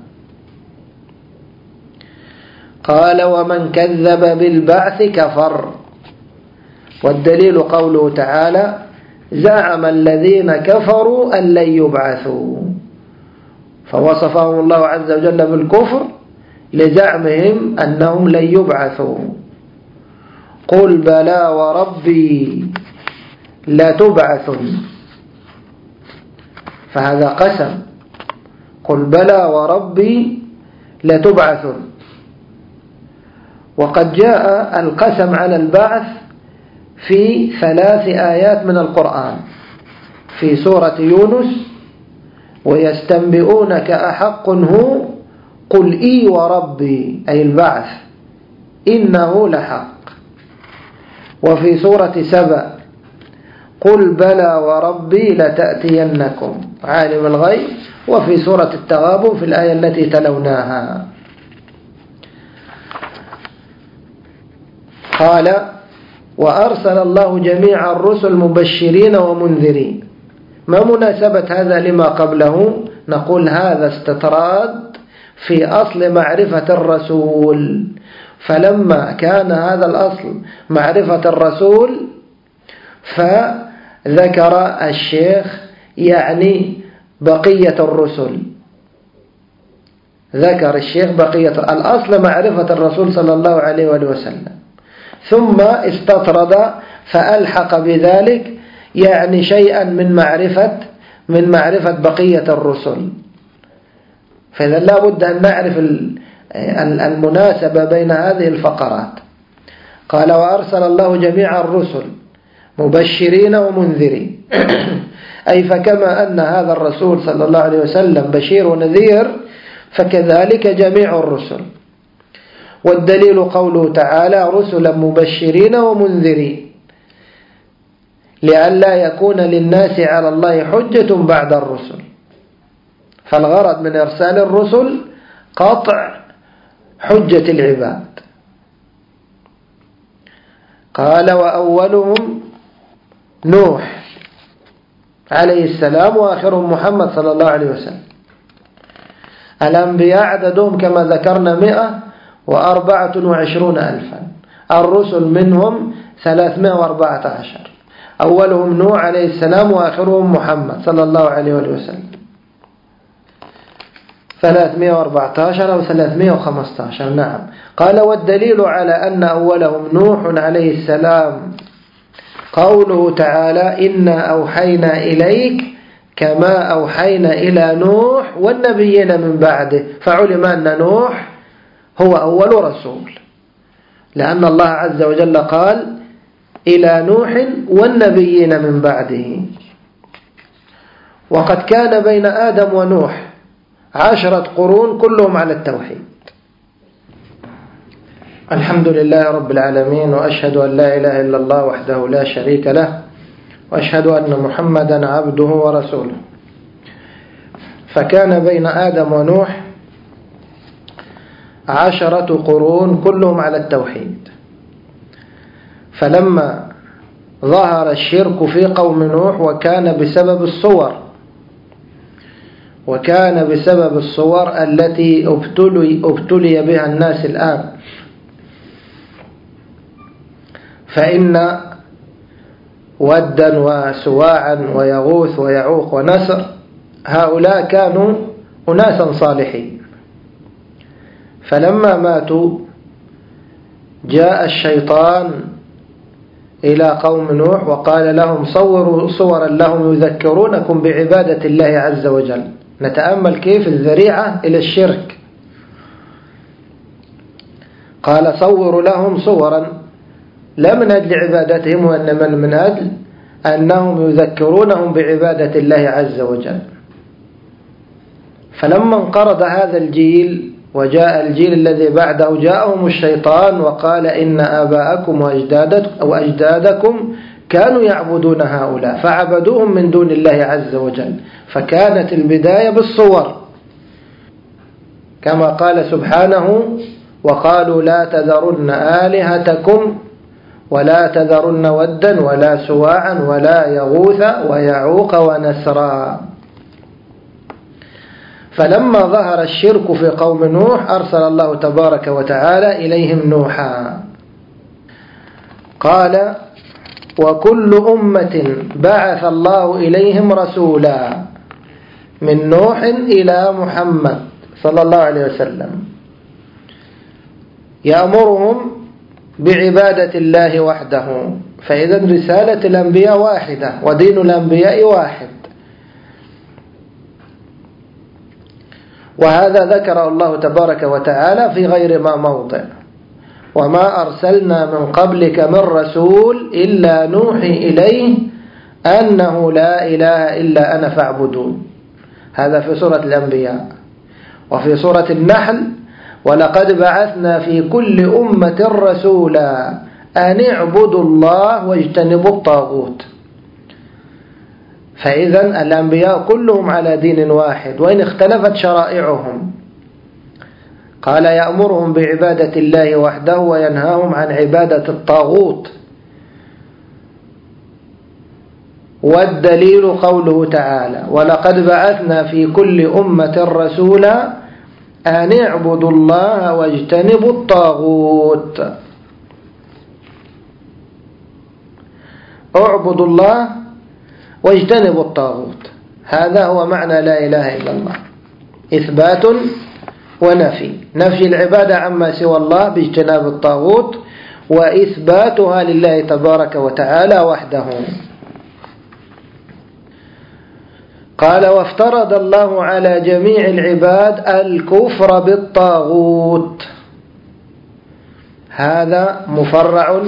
قال ومن كذب بالبعث كفر. والدليل قوله تعالى زعم الذين كفروا أن لن يبعثوا، فوصفهم الله عز وجل بالكفر لزعمهم أنهم لن يبعثوا. قل بلى وربي لتبعثن، فهذا قسم، قل بلى وربي لتبعثن. وقد جاء القسم على البعث في ثلاث آيات من القرآن، في سورة يونس ويستنبئونك أحق هو قل إي وربي أي البعث إنه لحق، وفي سورة سبأ قل بلى وربي لتأتينكم عالم الغيب، وفي سورة التغابن في الآية التي تلوناها. قال وأرسل الله جميع الرسل مبشرين ومنذرين. ما مناسبة هذا لما قبله؟ نقول هذا استطراد في أصل معرفة الرسول، فلما كان هذا الأصل معرفة الرسول فذكر الشيخ يعني بقية الرسل، ذكر الشيخ بقية الأصل معرفة الرسول صلى الله عليه وسلم، ثم استطرد فألحق بذلك يعني شيئا من معرفة من معرفة بقية الرسل. فإذا لا بد أن نعرف المناسبة بين هذه الفقرات. قال وأرسل الله جميع الرسل مبشرين ومنذرين أي فكما أن هذا الرسول صلى الله عليه وسلم بشير ونذير فكذلك جميع الرسل. والدليل قوله تعالى رسلا مبشرين ومنذرين، لئلا يكون للناس على الله حجة بعد الرسل. فالغرض من إرسال الرسل قطع حجة العباد. قال وأولهم نوح عليه السلام وآخرهم محمد صلى الله عليه وسلم. الأنبياء عددهم كما ذكرنا مئة وأربعة وعشرون ألفا، الرسل منهم ثلاثمائة وأربعة عشر، أولهم نوح عليه السلام وآخرهم محمد صلى الله عليه وسلم، ثلاثمائة وأربعة عشر أو ثلاثمائة وخمسة عشر. نعم. قال والدليل على أن أولهم نوح عليه السلام قوله تعالى إنا أوحينا إليك كما أوحينا إلى نوح والنبيين من بعده، فعلم أن نوح هو أول رسول، لأن الله عز وجل قال إلى نوح والنبيين من بعده. وقد كان بين آدم ونوح عشرة قرون كلهم على التوحيد. الحمد لله رب العالمين، وأشهد أن لا إله إلا الله وحده لا شريك له، وأشهد أن محمدا عبده ورسوله. فكان بين آدم ونوح عشرة قرون كلهم على التوحيد. فلما ظهر الشرك في قوم نوح وكان بسبب الصور وكان بسبب الصور التي ابتلي, ابتلي بها الناس الآن، فإن ودا وسواعا ويغوث ويعوق ونسر هؤلاء كانوا أناسا صالحين، فلما ماتوا جاء الشيطان إلى قوم نوح وقال لهم صوروا صورا لهم يذكرونكم بعبادة الله عز وجل. نتأمل كيف الذريعة إلى الشرك. قال صوروا لهم صورا لا من أجل عبادتهم، وإنما من أجل أنهم يذكرونهم بعبادة الله عز وجل. فلما انقرض هذا الجيل وجاء الجيل الذي بعده جاءهم الشيطان وقال إن آباءكم وأجدادكم كانوا يعبدون هؤلاء فعبدوهم من دون الله عز وجل. فكانت البداية بالصور، كما قال سبحانه وقالوا لا تذرن آلهتكم ولا تذرن ودا ولا سواعا ولا يغوث ويعوق ونسرا. فلما ظهر الشرك في قوم نوح أرسل الله تبارك وتعالى إليهم نوحا. قال وكل أمة بعث الله إليهم رسولا من نوح إلى محمد صلى الله عليه وسلم يأمرهم بعبادة الله وحده. فإذا رسالة الأنبياء واحدة ودين الأنبياء واحد، وهذا ذكر الله تبارك وتعالى في غير ما موضع. وما أرسلنا من قبلك من رسول إلا نوحي إليه أنه لا إله إلا أنا فاعبدون. هذا في سورة الأنبياء. وفي سورة النحل ولقد بعثنا في كل أمة رسولا أن اعبدوا الله واجتنبوا الطاغوت. فإذا الأنبياء كلهم على دين واحد وإن اختلفت شرائعهم. قال يأمرهم بعبادة الله وحده وينهاهم عن عبادة الطاغوت. والدليل قوله تعالى ولقد بعثنا في كل أمة رسولا أن اعبدوا الله واجتنبوا الطاغوت. اعبدوا الله واجتنبوا الطاغوت، هذا هو معنى لا إله إلا الله، إثبات ونفي. نفي العبادة عما سوى الله باجتناب الطاغوت، وإثباتها لله تبارك وتعالى وحده. قال وافترض الله على جميع العباد الكفر بالطاغوت. هذا مفرع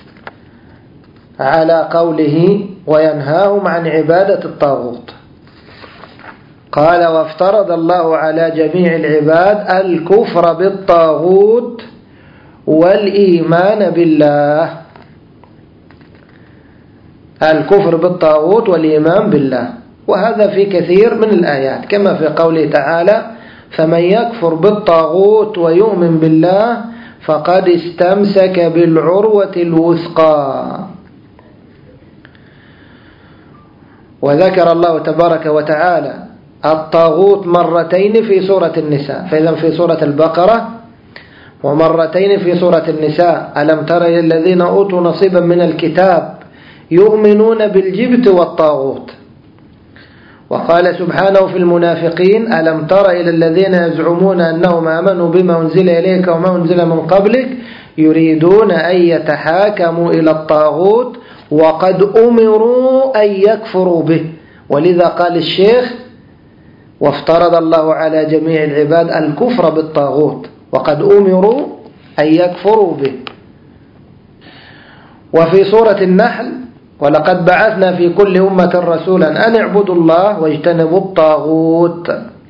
على قوله وينهاهم عن عبادة الطاغوت. قال وافترض الله على جميع العباد الكفر بالطاغوت والإيمان بالله. الكفر بالطاغوت والإيمان بالله، وهذا في كثير من الآيات كما في قوله تعالى فمن يكفر بالطاغوت ويؤمن بالله فقد استمسك بالعروة الوثقى. وذكر الله تبارك وتعالى الطاغوت مرتين في سورة النساء، فإذا في سورة البقرة ومرتين في سورة النساء. ألم تر إلى الذين أوتوا نصيبا من الكتاب يؤمنون بالجبت والطاغوت. وقال سبحانه في المنافقين ألم تر إلى الذين يزعمون أنهم آمنوا بما أنزل إليك وما أنزل من قبلك يريدون أن يتحاكموا إلى الطاغوت وقد أمروا أن يكفروا به. ولذا قال الشيخ وافترض الله على جميع العباد الكفر بالطاغوت وقد أمروا أن يكفروا به. وفي سورة النحل ولقد بعثنا في كل أمة رسولا أن اعبدوا الله واجتنبوا الطاغوت.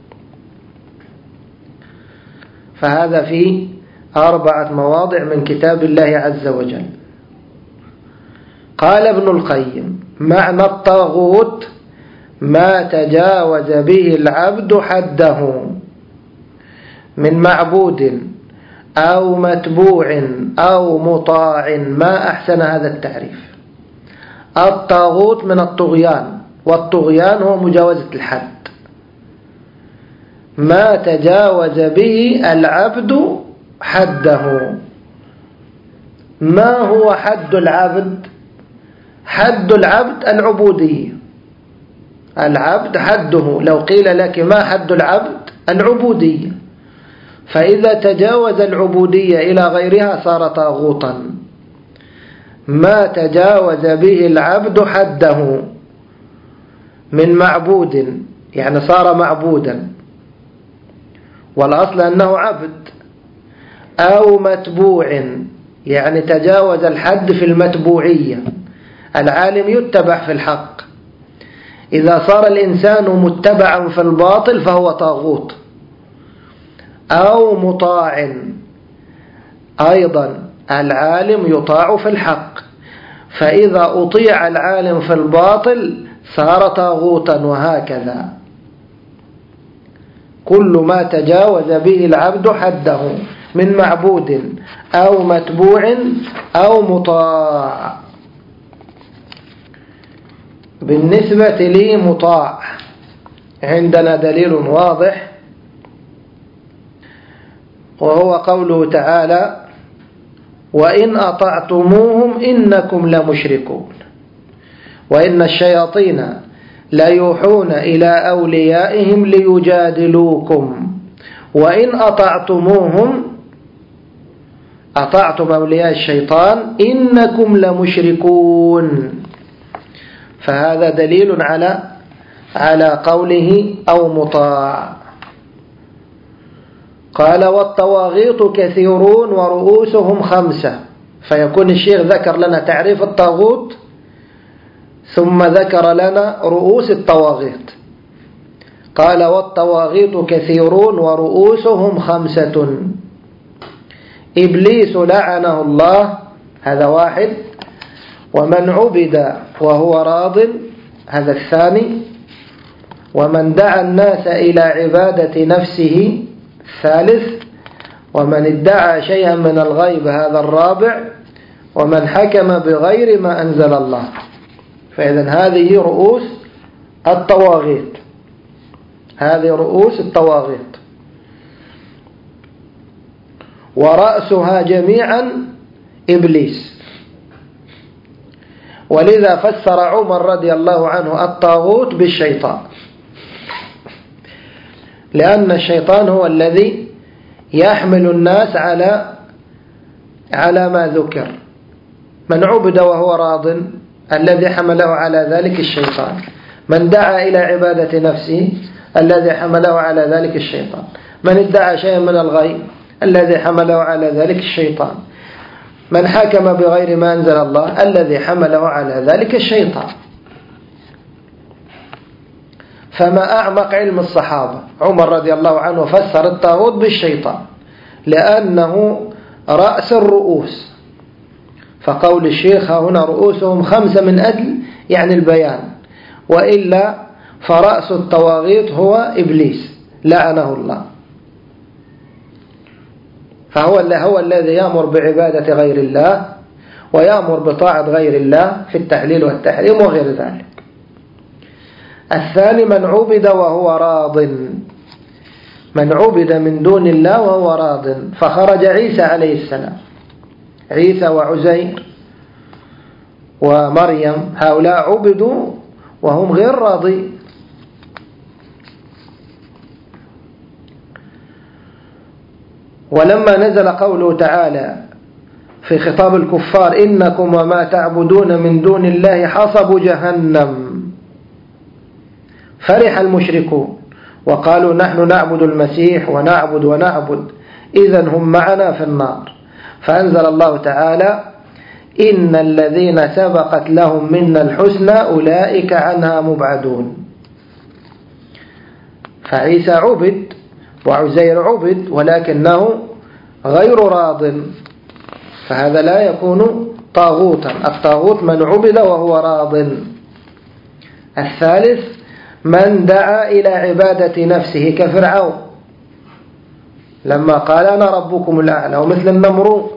فهذا في أربعة مواضع من كتاب الله عز وجل. قال ابن القيم معنى الطاغوت ما تجاوز به العبد حده من معبود أو متبوع أو مطاع. ما أحسن هذا التعريف. الطاغوت من الطغيان، والطغيان هو مجاوزة الحد. ما تجاوز به العبد حده. ما هو حد العبد؟ حد العبد العبودية. العبد حده، لو قيل لك ما حد العبد؟ العبودية. فإذا تجاوز العبودية إلى غيرها صار طاغوتا. ما تجاوز به العبد حده من معبود يعني صار معبودا، والأصل أنه عبد، أو متبوع يعني تجاوز الحد في المتبوعية. العالم يتبع في الحق، إذا صار الإنسان متبعا في الباطل فهو طاغوت. أو مطاع أيضا العالم يطاع في الحق، فإذا أطيع العالم في الباطل صار طاغوتا. وهكذا كل ما تجاوز به العبد حده من معبود أو متبوع أو مطاع. بالنسبة لي مطاع عندنا دليل واضح، وهو قوله تعالى وإن أطعتموهم إنكم لمشركون وإن الشياطين ليوحون إلى أوليائهم ليجادلوكم وإن أطعتموهم أطعتم أولياء الشيطان إنكم لمشركون. فهذا دليل على على قوله أو مطاع. قال والطواغيت كثيرون ورؤوسهم خمسة. فيكون الشيخ ذكر لنا تعريف الطاغوت ثم ذكر لنا رؤوس الطواغيت. قال والطواغيت كثيرون ورؤوسهم خمسة. إبليس لعنه الله، هذا واحد. ومن عبد وهو راض، هذا الثاني. ومن دعا الناس إلى عبادة نفسه، الثالث. ومن ادعى شيئا من الغيب، هذا الرابع. ومن حكم بغير ما أنزل الله. فإذن هذه رؤوس الطواغيت، هذه رؤوس الطواغيت. ورأسها جميعا إبليس. ولذا فسر عمر رضي الله عنه الطاغوت بالشيطان، لأن الشيطان هو الذي يحمل الناس على على ما ذكر. من عبد وهو راض، الذي حمله على ذلك الشيطان. من دعا إلى عبادة نفسه، الذي حمله على ذلك الشيطان. من ادعى شيئا من الغيب، الذي حمله على ذلك الشيطان. من حكم بغير ما أنزل الله، الذي حمله على ذلك الشيطان. فما أعمق علم الصحابة. عمر رضي الله عنه فسر الطاغوت بالشيطان لأنه رأس الرؤوس. فقول الشيخ هنا رؤوسهم خمسة من أجل يعني البيان، وإلا فرأس الطواغيت هو إبليس لعنه الله، فهو هو الذي يأمر بعبادة غير الله ويأمر بطاعة غير الله في التحليل والتحريم وغير ذلك. الثاني من عبد وهو راض، من عبد من دون الله وهو راض، فخرج عيسى عليه السلام، عيسى وعزير ومريم هؤلاء عبدوا وهم غير راضين. ولما نزل قوله تعالى في خطاب الكفار إنكم وما تعبدون من دون الله حصب جهنم، فرح المشركون وقالوا نحن نعبد المسيح ونعبد ونعبد إذن هم معنا في النار، فأنزل الله تعالى إن الذين سبقت لهم منا الحسنى أولئك عنها مبعدون. فعيسى عبد وعزير عبد ولكنه غير راض، فهذا لا يكون طاغوتا. الطاغوت من عبد وهو راض. الثالث من دعا إلى عبادة نفسه كفرعون لما قال أنا ربكم الأعلى، ومثل النمرود،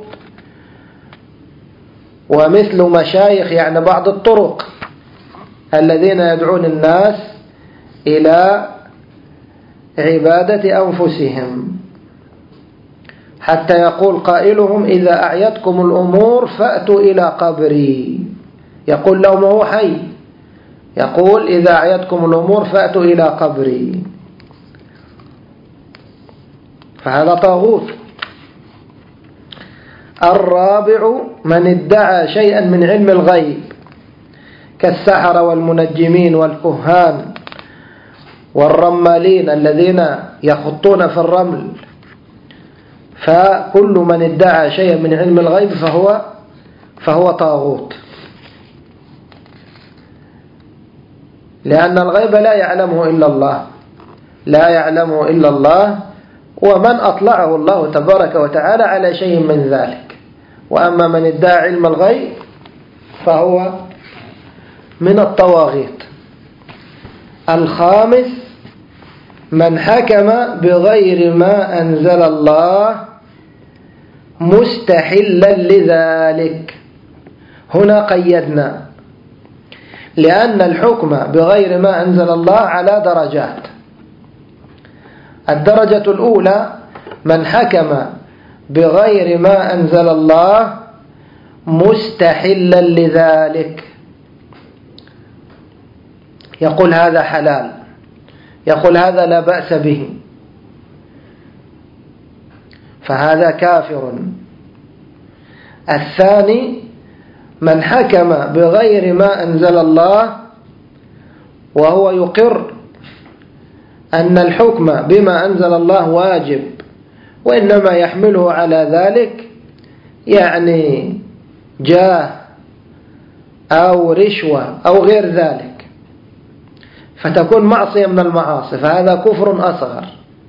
ومثل مشايخ يعني بعض الطرق الذين يدعون الناس إلى عبادة أنفسهم، حتى يقول قائلهم إذا أعيتكم الأمور فأتوا إلى قبري، يقول لهم هو حي، يقول إذا أعيتكم الأمور فأتوا إلى قبري، فهذا طاغوت. الرابع من ادعى شيئا من علم الغيب كالسحرة والمنجمين والكهان والرمالين الذين يخطون في الرمل، فكل من ادعى شيئا من علم الغيب فهو فهو طاغوت، لأن الغيب لا يعلمه إلا الله، لا يعلمه إلا الله، ومن أطلعه الله تبارك وتعالى على شيء من ذلك. وأما من ادعى علم الغيب فهو من الطواغيت. الخامس من حكم بغير ما أنزل الله مستحلا لذلك. هنا قيدنا، لأن الحكم بغير ما أنزل الله على درجات. الدرجة الأولى من حكم بغير ما أنزل الله مستحلا لذلك، يقول هذا حلال، يقول هذا لا بأس به، فهذا كافر. الثاني من حكم بغير ما أنزل الله وهو يقر أن الحكم بما أنزل الله واجب، وإنما يحمله على ذلك يعني جاه أو رشوة أو غير ذلك، فتكون معصية من المعاصي، فهذا كفر أصغر.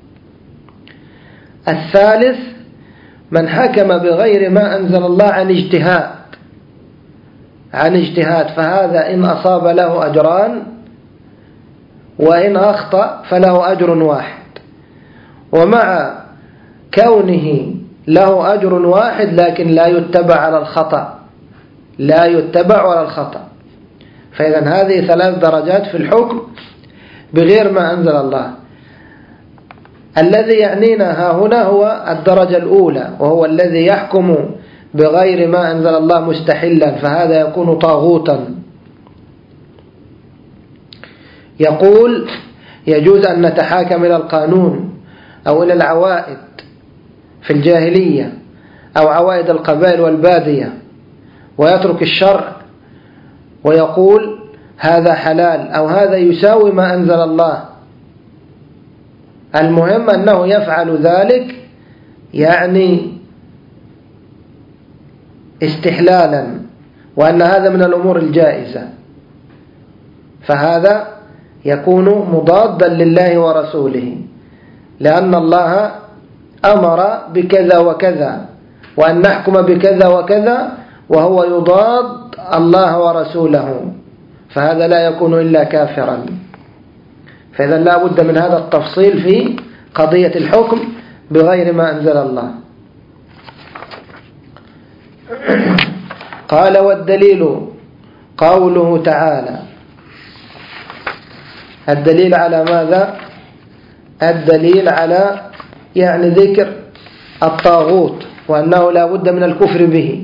الثالث من حكم بغير ما أنزل الله عن اجتهاد عن اجتهاد فهذا إن أصاب له أجران، وإن أخطأ فله أجر واحد، ومع كونه له أجر واحد لكن لا يتبع على الخطأ، لا يتبع على الخطأ. فإذا هذه ثلاث درجات في الحكم بغير ما أنزل الله. الذي يعنينا ها هنا هو الدرجة الأولى، وهو الذي يحكم بغير ما أنزل الله مستحلا، فهذا يكون طاغوتا. يقول يجوز أن نتحاكم إلى القانون أو إلى العوائد في الجاهلية أو عوائد القبائل والبادية، ويترك الشرع ويقول هذا حلال أو هذا يساوي ما أنزل الله. المهم أنه يفعل ذلك يعني استحلالا، وأن هذا من الأمور الجائزة، فهذا يكون مضادا لله ورسوله، لأن الله أمر بكذا وكذا وأن نحكم بكذا وكذا، وهو يضاد الله ورسوله، فهذا لا يكون إلا كافرا. فإذا لا بد من هذا التفصيل في قضية الحكم بغير ما أنزل الله. قال والدليل قوله تعالى. الدليل على ماذا؟ الدليل على يعني ذكر الطاغوت وأنه لا بد من الكفر به.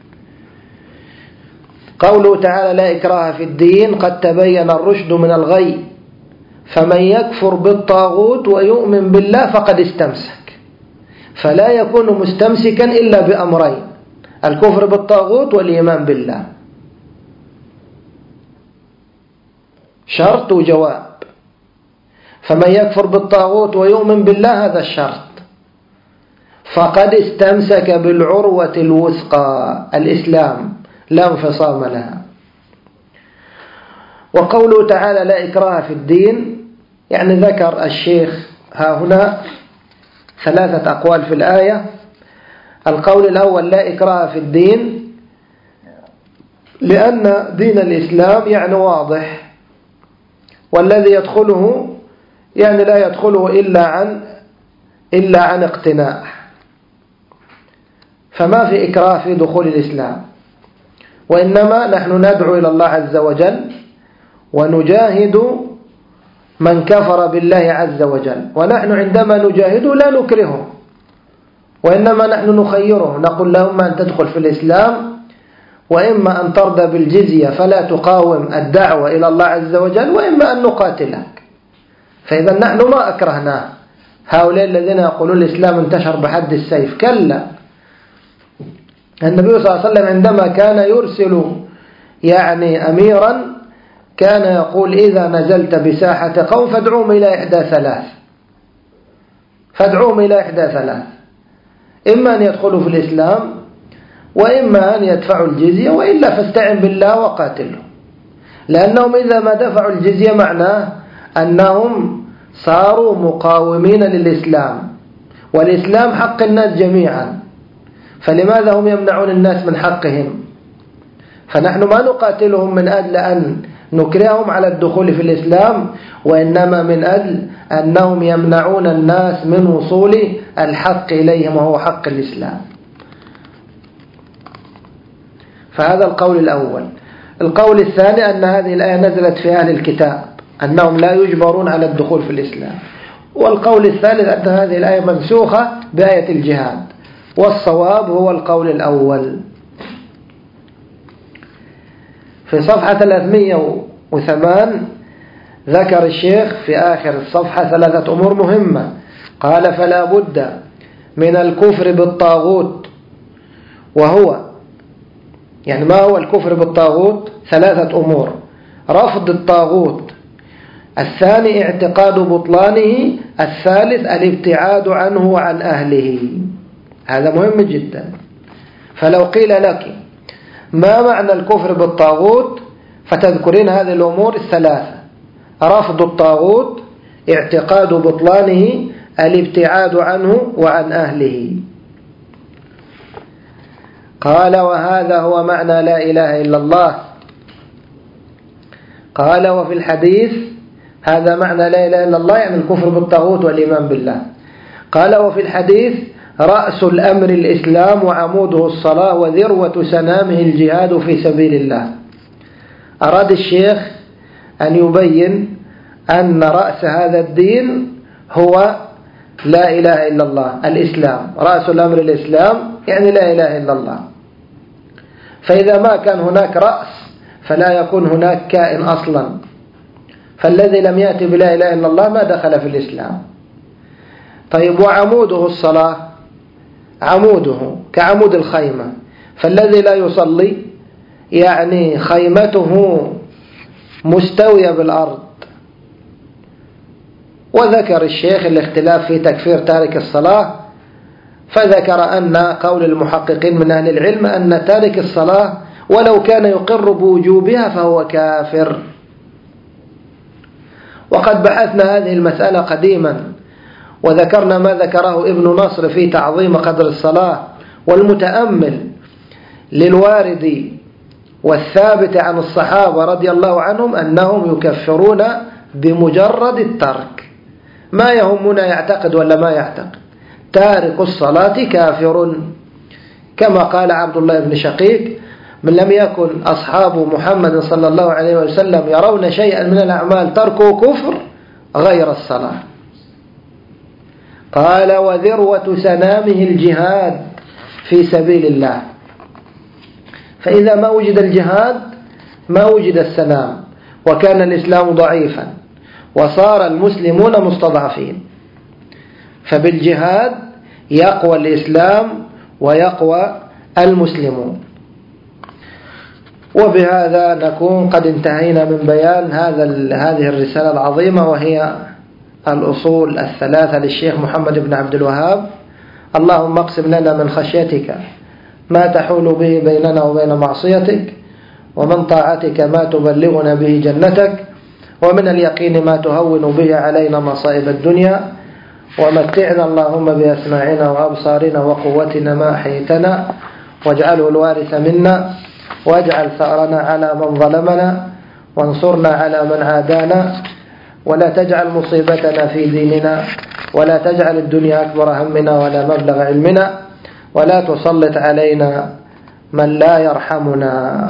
قوله تعالى لا إكراه في الدين قد تبين الرشد من الغي فمن يكفر بالطاغوت ويؤمن بالله فقد استمسك. فلا يكون مستمسكا إلا بأمرين: الكفر بالطاغوت والإيمان بالله. شرط وجواب. فمن يكفر بالطاغوت ويؤمن بالله هذا الشرط، فقد استمسك بالعروة الوثقى الإسلام لا انفصام لها. وقوله تعالى لا إكراه في الدين يعني ذكر الشيخ ها هنا ثلاثة أقوال في الآية. القول الأول لا إكراه في الدين لأن دين الإسلام يعني واضح، والذي يدخله يعني لا يدخله إلا عن إلا عن اقتناع، فما في إكراه في دخول الإسلام، وإنما نحن ندعو إلى الله عز وجل ونجاهد من كفر بالله عز وجل، ونحن عندما نجاهده لا نكرهه، وإنما نحن نخيره، نقول لهم أن تدخل في الإسلام وإما أن ترضى بالجزية فلا تقاوم الدعوة إلى الله عز وجل، وإما أن نقاتلك. فإذا نحن ما أكرهناه. هؤلاء الذين يقولون الإسلام انتشر بحد السيف، كلا. النبي صلى الله عليه وسلم عندما كان يرسل يعني أميرا كان يقول إذا نزلت بساحة قوم فادعوهم إلى إحدى ثلاث فادعوهم إلى إحدى ثلاث إما أن يدخلوا في الإسلام، وإما أن يدفعوا الجزية، وإلا فاستعن بالله وقاتلهم. لأنهم إذا ما دفعوا الجزية معناه أنهم صاروا مقاومين للإسلام، والإسلام حق الناس جميعا، فلماذا هم يمنعون الناس من حقهم؟ فنحن ما نقاتلهم من أجل أن نكرههم على الدخول في الإسلام، وإنما من أجل أنهم يمنعون الناس من وصول الحق إليهم وهو حق الإسلام. فهذا القول الأول. القول الثاني أن هذه الآية نزلت في أهل الكتاب أنهم لا يجبرون على الدخول في الإسلام. والقول الثالث أن هذه الآية منسوخة بآية الجهاد، والصواب هو القول الأول. في صفحة ثلاثمئة وثمانية ذكر الشيخ في آخر الصفحة ثلاثة أمور مهمة. قال فلا بد من الكفر بالطاغوت، وهو يعني ما هو الكفر بالطاغوت؟ ثلاثة أمور: رفض الطاغوت، الثاني اعتقاد بطلانه، الثالث الابتعاد عنه وعن أهله. هذا مهم جدا. فلو قيل لك ما معنى الكفر بالطاغوت فتذكرين هذه الأمور الثلاثة: رفض الطاغوت، اعتقاد بطلانه، الابتعاد عنه وعن أهله. قال وهذا هو معنى لا إله إلا الله. قال وفي الحديث هذا معنى لا إله إلا الله يعني الكفر بالطاغوت والإيمان بالله. قال وفي الحديث رأس الأمر الإسلام وعموده الصلاة وذروة سنامه الجهاد في سبيل الله. أراد الشيخ أن يبين أن رأس هذا الدين هو لا إله إلا الله، الإسلام. رأس الأمر الإسلام يعني لا إله إلا الله. فإذا ما كان هناك رأس فلا يكون هناك كائن أصلا، فالذي لم يأتي بلا إله إلا الله ما دخل في الإسلام. طيب وعموده الصلاة، عموده كعمود الخيمة، فالذي لا يصلي يعني خيمته مستوية بالأرض. وذكر الشيخ الاختلاف في تكفير تارك الصلاة، فذكر أن قول المحققين من أهل العلم أن تارك الصلاة ولو كان يقر بوجوبها فهو كافر. وقد بحثنا هذه المسألة قديما وذكرنا ما ذكره ابن نصر في تعظيم قدر الصلاة، والمتأمل للوارد والثابت عن الصحابة رضي الله عنهم أنهم يكفرون بمجرد الترك، ما يهمنا يعتقد ولا ما يعتقد، تارك الصلاة كافر، كما قال عبد الله بن شقيق: من لم يكن أصحاب محمد صلى الله عليه وسلم يرون شيئا من الأعمال تركه كفر غير الصلاة. قال: وذروة سنامه الجهاد في سبيل الله، فإذا ما وجد الجهاد ما وجد السلام، وكان الإسلام ضعيفا وصار المسلمون مستضعفين، فبالجهاد يقوى الإسلام ويقوى المسلمون. وبهذا نكون قد انتهينا من بيان هذا هذه الرسالة العظيمة، وهي الأصول الثلاثة للشيخ محمد بن عبد الوهاب. اللهم اقسم لنا من خشيتك ما تحول به بيننا وبين معصيتك، ومن طاعتك ما تبلغنا به جنتك، ومن اليقين ما تهون به علينا مصائب الدنيا، ومتعنا اللهم بأسماعنا وأبصارنا وقوتنا ما أحييتنا، واجعله الوارث منا، واجعل ثأرنا على من ظلمنا، وانصرنا على من عادانا، ولا تجعل مصيبتنا في ديننا، ولا تجعل الدنيا أكبر همنا ولا مبلغ علمنا، ولا تسلط علينا من لا يرحمنا.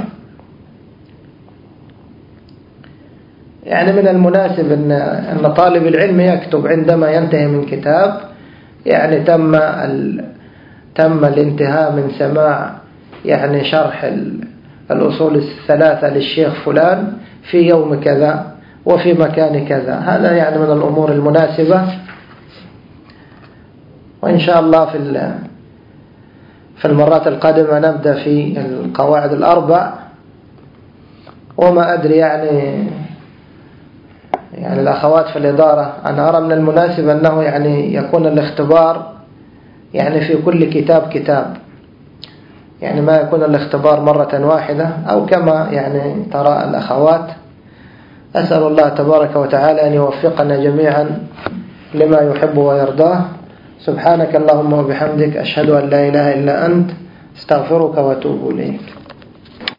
يعني من المناسب أن أن طالب العلم يكتب عندما ينتهي من كتاب، يعني تم ال... تم الانتهاء من سماع يعني شرح الأصول الثلاثة للشيخ فلان في يوم كذا وفي مكان كذا، هذا يعني من الأمور المناسبة. وإن شاء الله في في المرات القادمة نبدأ في القواعد الأربع. وما أدري يعني يعني الأخوات في الإدارة، أنا أرى من المناسب أنه يعني يكون الاختبار يعني في كل كتاب كتاب، يعني ما يكون الاختبار مرة واحدة أو كما يعني ترى الأخوات. أسأل الله تبارك وتعالى أن يوفقنا جميعا لما يحب ويرضاه. سبحانك اللهم وبحمدك، أشهد أن لا إله إلا أنت، استغفرك وأتوب إليك.